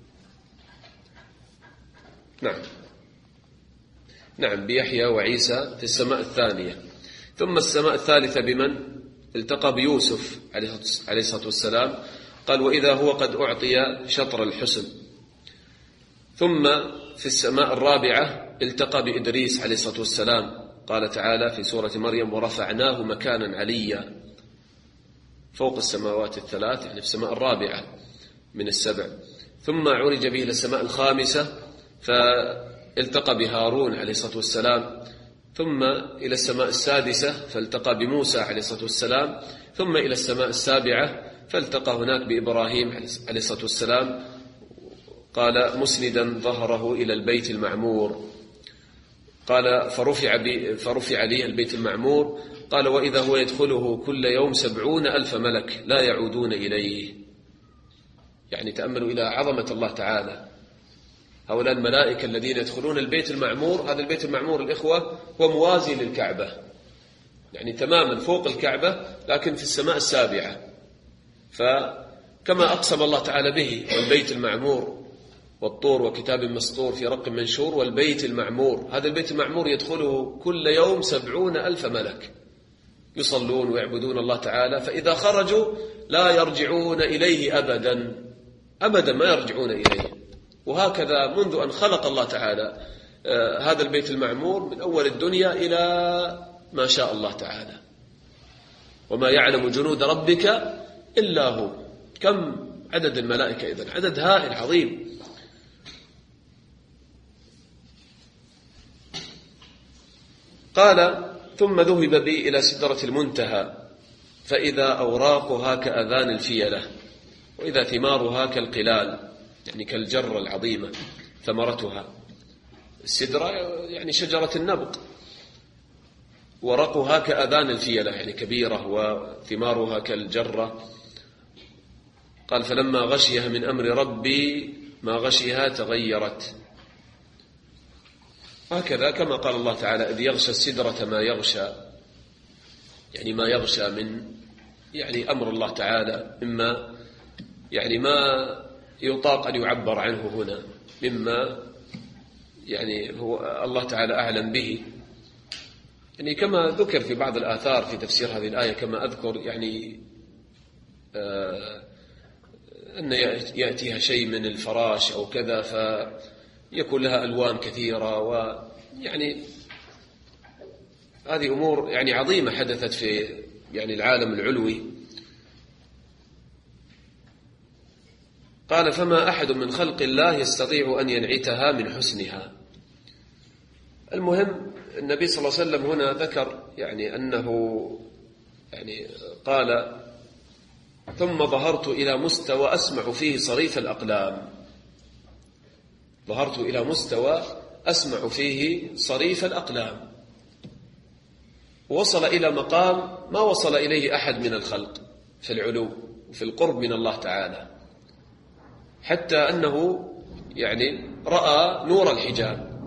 نعم بيحيى وعيسى في السماء الثانية. ثم السماء الثالثة بمن؟ التقى بيوسف عليه الصلاة والسلام. قال وإذا هو قد أعطي شطر الحسن. ثم في السماء الرابعة التقى بإدريس عليه الصلاة والسلام. قال تعالى في سورة مريم ورفعناه مكانا عليا، فوق السماوات الثلاث، يعني في السماء الرابعة من السبع. ثم عرج به إلى السماء الخامسة فالتقى بهارون عليه الصلاة والسلام. ثم إلى السماء السادسة فالتقى بموسى عليه الصلاة والسلام. ثم إلى السماء السابعة فالتقى هناك بإبراهيم عليه الصلاة والسلام. قال مسندا ظهره إلى البيت المعمور. قال فرفع لي البيت المعمور. قال وإذا هو يدخله كل يوم 70,000 ملك لا يعودون إليه. يعني تأملوا إلى عظمة الله تعالى. هؤلاء الملائكة الذين يدخلون البيت المعمور، هذا البيت المعمور الإخوة هو موازي للكعبة، يعني تماما فوق الكعبة لكن في السماء السابعة. فكما أقسم الله تعالى به والبيت المعمور والطور وكتاب مسطور في رق منشور والبيت المعمور. هذا البيت المعمور يدخله كل يوم 70,000 ملك يصلون ويعبدون الله تعالى، فإذا خرجوا لا يرجعون إليه أبدا أبدا، ما يرجعون إليه. وهكذا منذ أن خلق الله تعالى هذا البيت المعمور من أول الدنيا إلى ما شاء الله تعالى. وما يعلم جنود ربك إلا هو. كم عدد الملائكة إذن؟ عدد هائل عظيم. قال ثم ذهب بي إلى سدرة المنتهى فإذا أوراقها كأذان الفيلة وإذا ثمارها كالقلال، يعني كالجرة العظيمة ثمرتها. السدرة يعني شجرة النبق، ورقها كأذان الفيلة يعني كبيرة، وثمارها كالجرة. قال فلما غشيها من أمر ربي ما غشيها تغيرت. هكذا كما قال الله تعالى إذ يغشى السدرة ما يغشى، يعني ما يغشى من يعني أمر الله تعالى، مما يعني ما يطاق أن يعبر عنه هنا، مما يعني هو الله تعالى أعلم به. يعني كما ذكر في بعض الآثار في تفسير هذه الآية، كما أذكر يعني أن يأتيها شيء من الفراش أو كذا فيكون لها ألوان كثيرة، ويعني هذه أمور يعني عظيمة حدثت في يعني العالم العلوي. قال فما أحد من خلق الله يستطيع أن ينعتها من حسنها. المهم النبي صلى الله عليه وسلم هنا ذكر يعني أنه يعني قال ثم ظهرت إلى مستوى أسمع فيه صريف الأقلام. ظهرت إلى مستوى أسمع فيه صريف الأقلام، وصل إلى مقام ما وصل إليه أحد من الخلق في العلو وفي القرب من الله تعالى، حتى أنه يعني رأى نور الحجاب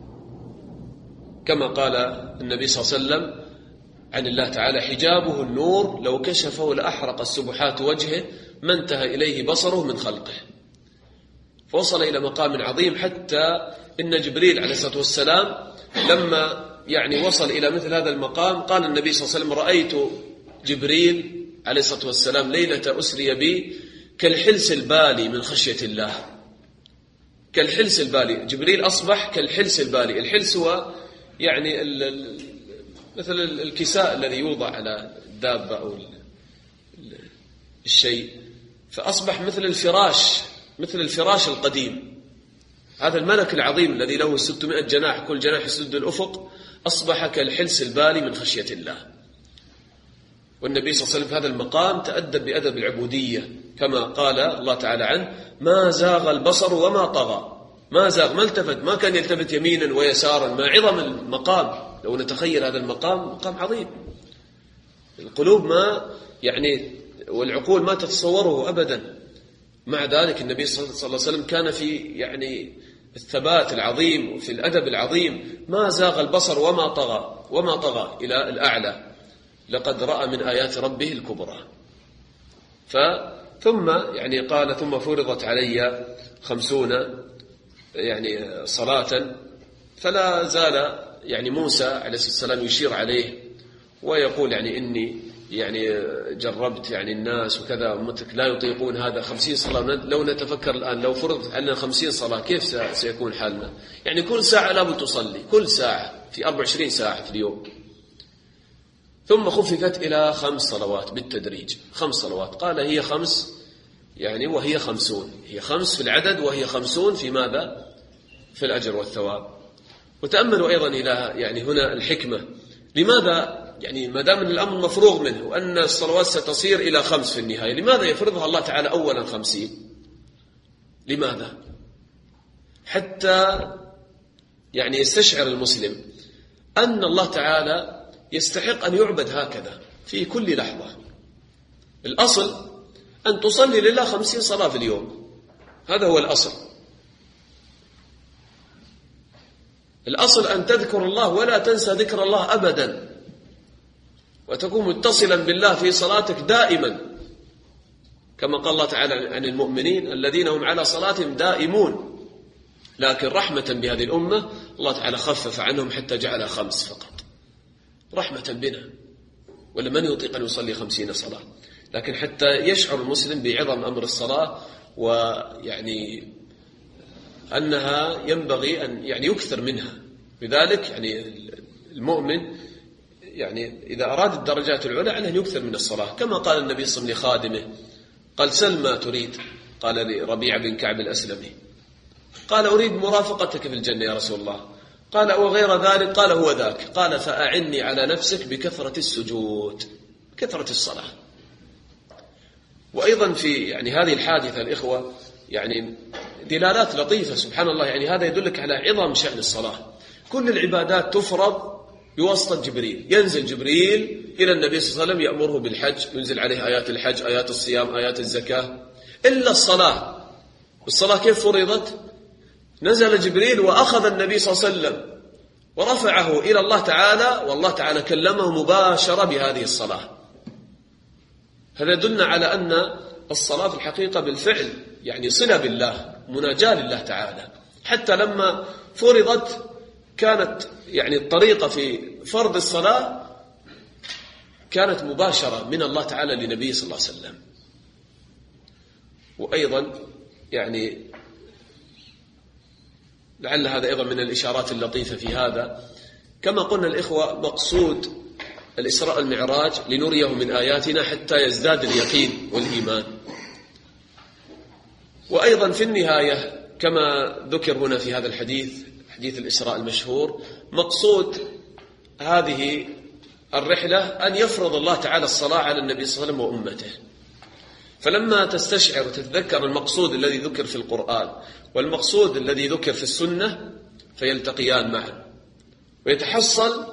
كما قال النبي صلى الله عليه وسلم عن الله تعالى حجابه النور لو كشفه لأحرق السبحات وجهه ما انتهى إليه بصره من خلقه. فوصل إلى مقام عظيم، حتى إن جبريل عليه الصلاة والسلام لما يعني وصل إلى مثل هذا المقام قال النبي صلى الله عليه وسلم رأيت جبريل عليه الصلاة والسلام ليلة أسري بي كالحلس البالي من خشية الله. كالحلس البالي، جبريل أصبح كالحلس البالي. الحلس هو يعني مثل الكساء الذي يوضع على الدابة أو الشيء، فأصبح مثل الفراش، مثل الفراش القديم. هذا الملك العظيم الذي له 600 جناح كل جناح يسد الأفق أصبح كالحلس البالي من خشية الله. والنبي صلى الله عليه وسلم في هذا المقام تأدب بأدب العبودية كما قال الله تعالى عنه ما زاغ البصر وما طغى. ما زاغ، ما التفت، ما كان يلتفت يمينا ويسارا. ما عظم المقام، لو نتخيل هذا المقام مقام عظيم. القلوب ما يعني والعقول ما تتصوره أبدا. مع ذلك النبي صلى الله عليه وسلم كان في يعني الثبات العظيم وفي الأدب العظيم. ما زاغ البصر وما طغى، وما طغى إلى الأعلى، لقد رأى من آيات ربه الكبرى. ثم يعني قال ثم فرضت علي 50 يعني صلاة. فلا زال يعني موسى عليه السلام يشير عليه ويقول يعني إني يعني جربت يعني الناس وكذا أمتك لا يطيقون هذا 50 صلاة. لو نتفكر الآن لو فرضت علينا 50 صلاة كيف سيكون حالنا؟ يعني كل ساعة لابد تصلي، كل ساعة في 24 ساعة في اليوم. ثم خففت إلى 5 صلوات بالتدريج، 5 صلوات. قال هي 5 يعني وهي 50، هي 5 في العدد وهي 50 في ماذا؟ في الأجر والثواب. وتأملوا أيضا إلى يعني هنا الحكمة. لماذا يعني ما دام الأمر مفروغ منه وأن الصلوات ستصير إلى 5 في النهاية، لماذا يفرضها الله تعالى أولا 50؟ لماذا؟ حتى يعني يستشعر المسلم أن الله تعالى يستحق أن يعبد هكذا في كل لحظة. الأصل أن تصلي لله 50 صلاة في اليوم، هذا هو الأصل. الأصل أن تذكر الله ولا تنسى ذكر الله أبدا، وتكون متصلا بالله في صلاتك دائما، كما قال الله تعالى عن المؤمنين الذين هم على صلاتهم دائمون. لكن رحمة بهذه الأمة الله تعالى خفف عنهم حتى جعلها 5 فقط، رحمة بنا. ولا من يطيق أن يصلي 50 صلاة؟ لكن حتى يشعر المسلم بعظم أمر الصلاة، ويعني أنها ينبغي أن يعني يكثر منها. لذلك يعني المؤمن يعني إذا أراد الدرجات العلى عليه أن يكثر من الصلاة، كما قال النبي صلى الله عليه وسلم لخادمه، قال: سل ما تريد. قال لربيع بن كعب الأسلمي، قال: أريد مرافقتك في الجنة يا رسول الله. قال: وغير ذلك؟ قال: هو ذاك. قال: فأعني على نفسك بكثرة السجود، كثرة الصلاة. وأيضا في يعني هذه الحادثة الإخوة يعني دلالات لطيفة سبحان الله. يعني هذا يدلك على عظم شأن الصلاة. كل العبادات تفرض بواسطة جبريل، ينزل جبريل إلى النبي صلى الله عليه وسلم يأمره بالحج، ينزل عليه آيات الحج، آيات الصيام، آيات الزكاة، إلا الصلاة. الصلاة كيف فرضت؟ نزل جبريل وأخذ النبي صلى الله عليه وسلم ورفعه إلى الله تعالى، والله تعالى كلمه مباشرة بهذه الصلاة. هذا يدلنا على أن الصلاة في الحقيقة بالفعل يعني صلة بالله، مناجاة لله تعالى. حتى لما فرضت كانت يعني الطريقة في فرض الصلاة كانت مباشرة من الله تعالى لنبيه صلى الله عليه وسلم. وأيضا يعني لعل هذا أيضا من الإشارات اللطيفة في هذا، كما قلنا الإخوة مقصود الإسراء والمعراج لنريه من آياتنا حتى يزداد اليقين والإيمان. وأيضا في النهاية كما ذكر هنا في هذا الحديث، حديث الإسراء المشهور، مقصود هذه الرحلة أن يفرض الله تعالى الصلاة على النبي صلى الله عليه وسلم وأمته. فلما تستشعر وتتذكر المقصود الذي ذكر في القرآن والمقصود الذي ذكر في السنة فيلتقيان معا، ويتحصل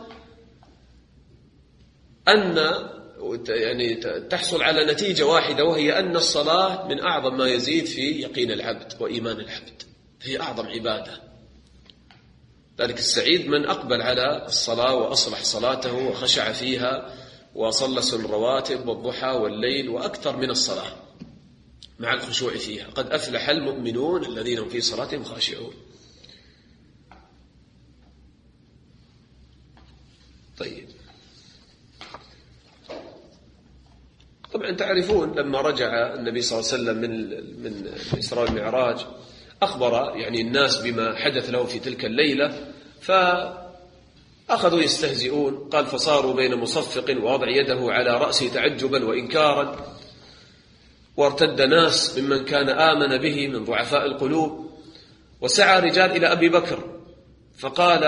أن يعني تحصل على نتيجة واحدة، وهي أن الصلاة من أعظم ما يزيد في يقين العبد وإيمان العبد، هي أعظم عبادة. ذلك السعيد من أقبل على الصلاة وأصلح صلاته وخشع فيها وصلى سن الرواتب والضحى والليل وأكثر من الصلاة مع الخشوع فيها. قد أفلح المؤمنون الذين هم في صلاتهم خاشعون. طيب، طبعا تعرفون لما رجع النبي صلى الله عليه وسلم من الإسراء والمعراج أخبر يعني الناس بما حدث له في تلك الليلة، فأخذوا يستهزئون. قال: فصاروا بين مصفق ووضع يده على رأسه تعجبا وإنكارا، وارتد ناس ممن كان آمن به من ضعفاء القلوب، وسعى رجال إلى أبي بكر فقال: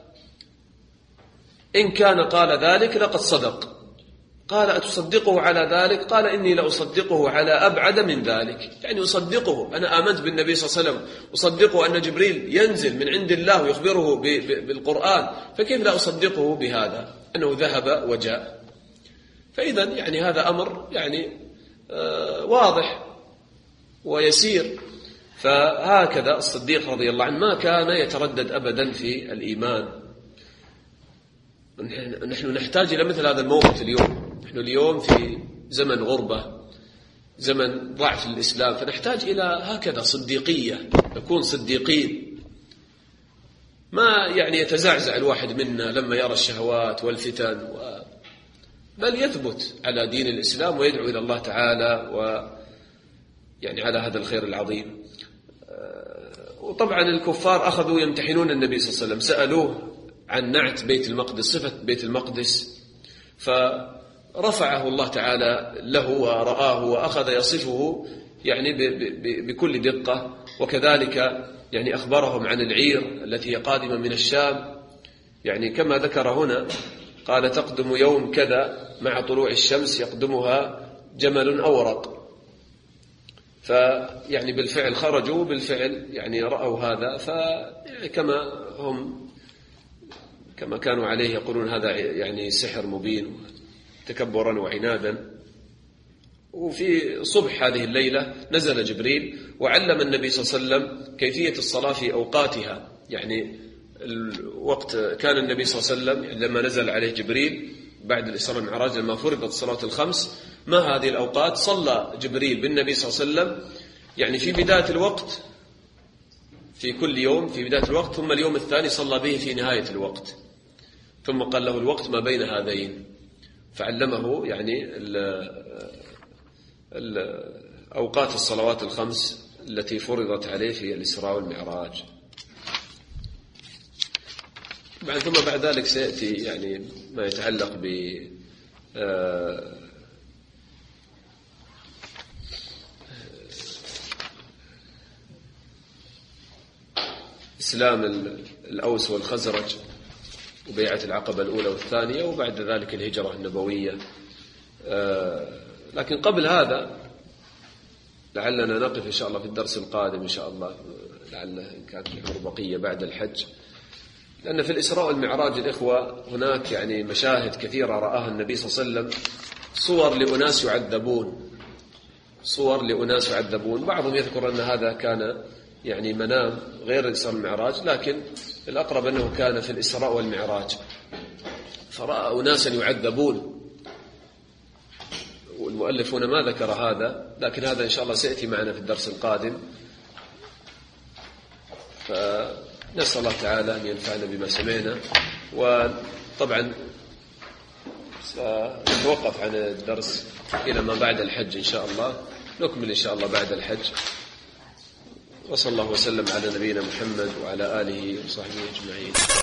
إن كان قال ذلك لقد صدق. قال: أتصدقه على ذلك؟ قال: إني لأصدقه على أبعد من ذلك. يعني أصدقه، أنا آمنت بالنبي صلى الله عليه وسلم، أصدقه أن جبريل ينزل من عند الله ويخبره بالقرآن، فكيف لا أصدقه بهذا أنه ذهب وجاء؟ فإذا يعني هذا أمر يعني واضح ويسير. فهكذا الصديق رضي الله عنه ما كان يتردد أبدا في الإيمان. نحن نحتاج إلى مثل هذا الموقف اليوم. نحن اليوم في زمن غربة، زمن ضعف الإسلام، فنحتاج إلى هكذا صديقية، نكون صديقين، ما يعني يتزعزع الواحد منا لما يرى الشهوات والفتن، بل يثبت على دين الإسلام ويدعو إلى الله تعالى ويعني على هذا الخير العظيم. وطبعا الكفار أخذوا يمتحنون النبي صلى الله عليه وسلم، سألوه عن نعت بيت المقدس، صفة بيت المقدس، فرفعه الله تعالى له ورآه وأخذ يصفه يعني بكل دقة. وكذلك يعني أخبرهم عن العير التي هي قادمة من الشام، يعني كما ذكر هنا قال: تقدم يوم كذا مع طلوع الشمس يقدمها جمل أورق. فيعني بالفعل خرجوا، بالفعل يعني رأوا هذا، فيعني كما كانوا عليه يقولون هذا يعني سحر مبين تكبرا وعنادا. وفي صبح هذه الليلة نزل جبريل وعلم النبي صلى الله عليه وسلم كيفية الصلاة في أوقاتها. يعني الوقت كان النبي صلى الله عليه وسلم لما نزل عليه جبريل بعد الإسراء والمعراج، لما فرضت الصلاة الخمس، ما هذه الأوقات؟ صلى جبريل بالنبي صلى الله عليه وسلم يعني في بداية الوقت في كل يوم في بداية الوقت، ثم اليوم الثاني صلى به في نهاية الوقت، ثم قال له الوقت ما بين هذين، فعلمه يعني أوقات الصلوات الخمس التي فرضت عليه في الإسراء والمعراج. ثم بعد ذلك سيأتي يعني ما يتعلق ب إسلام الأوس والخزرج وبيعة العقبة الأولى والثانية، وبعد ذلك الهجرة النبوية. لكن قبل هذا لعلنا نقف إن شاء الله في الدرس القادم إن شاء الله، لعل إن كانت العمر بقية بعد الحج، لأن في الإسراء والمعراج الإخوة هناك يعني مشاهد كثيرة رآها النبي صلى الله عليه وسلم، صور لأناس يعذبون. بعضهم يذكر أن هذا كان يعني منام غير الإسراء والمعراج، لكن الأقرب أنه كان في الإسراء والمعراج، فرأى أناسا يعذبون، والمؤلف هنا ما ذكر هذا، لكن هذا إن شاء الله سيأتي معنا في الدرس القادم. فنسأل الله تعالى أن ينفعنا بما سمعنا. وطبعا سنتوقف عن الدرس إلى ما بعد الحج إن شاء الله، نكمل إن شاء الله بعد الحج. وصلى الله وسلم على نبينا محمد وعلى آله وصحبه أجمعين.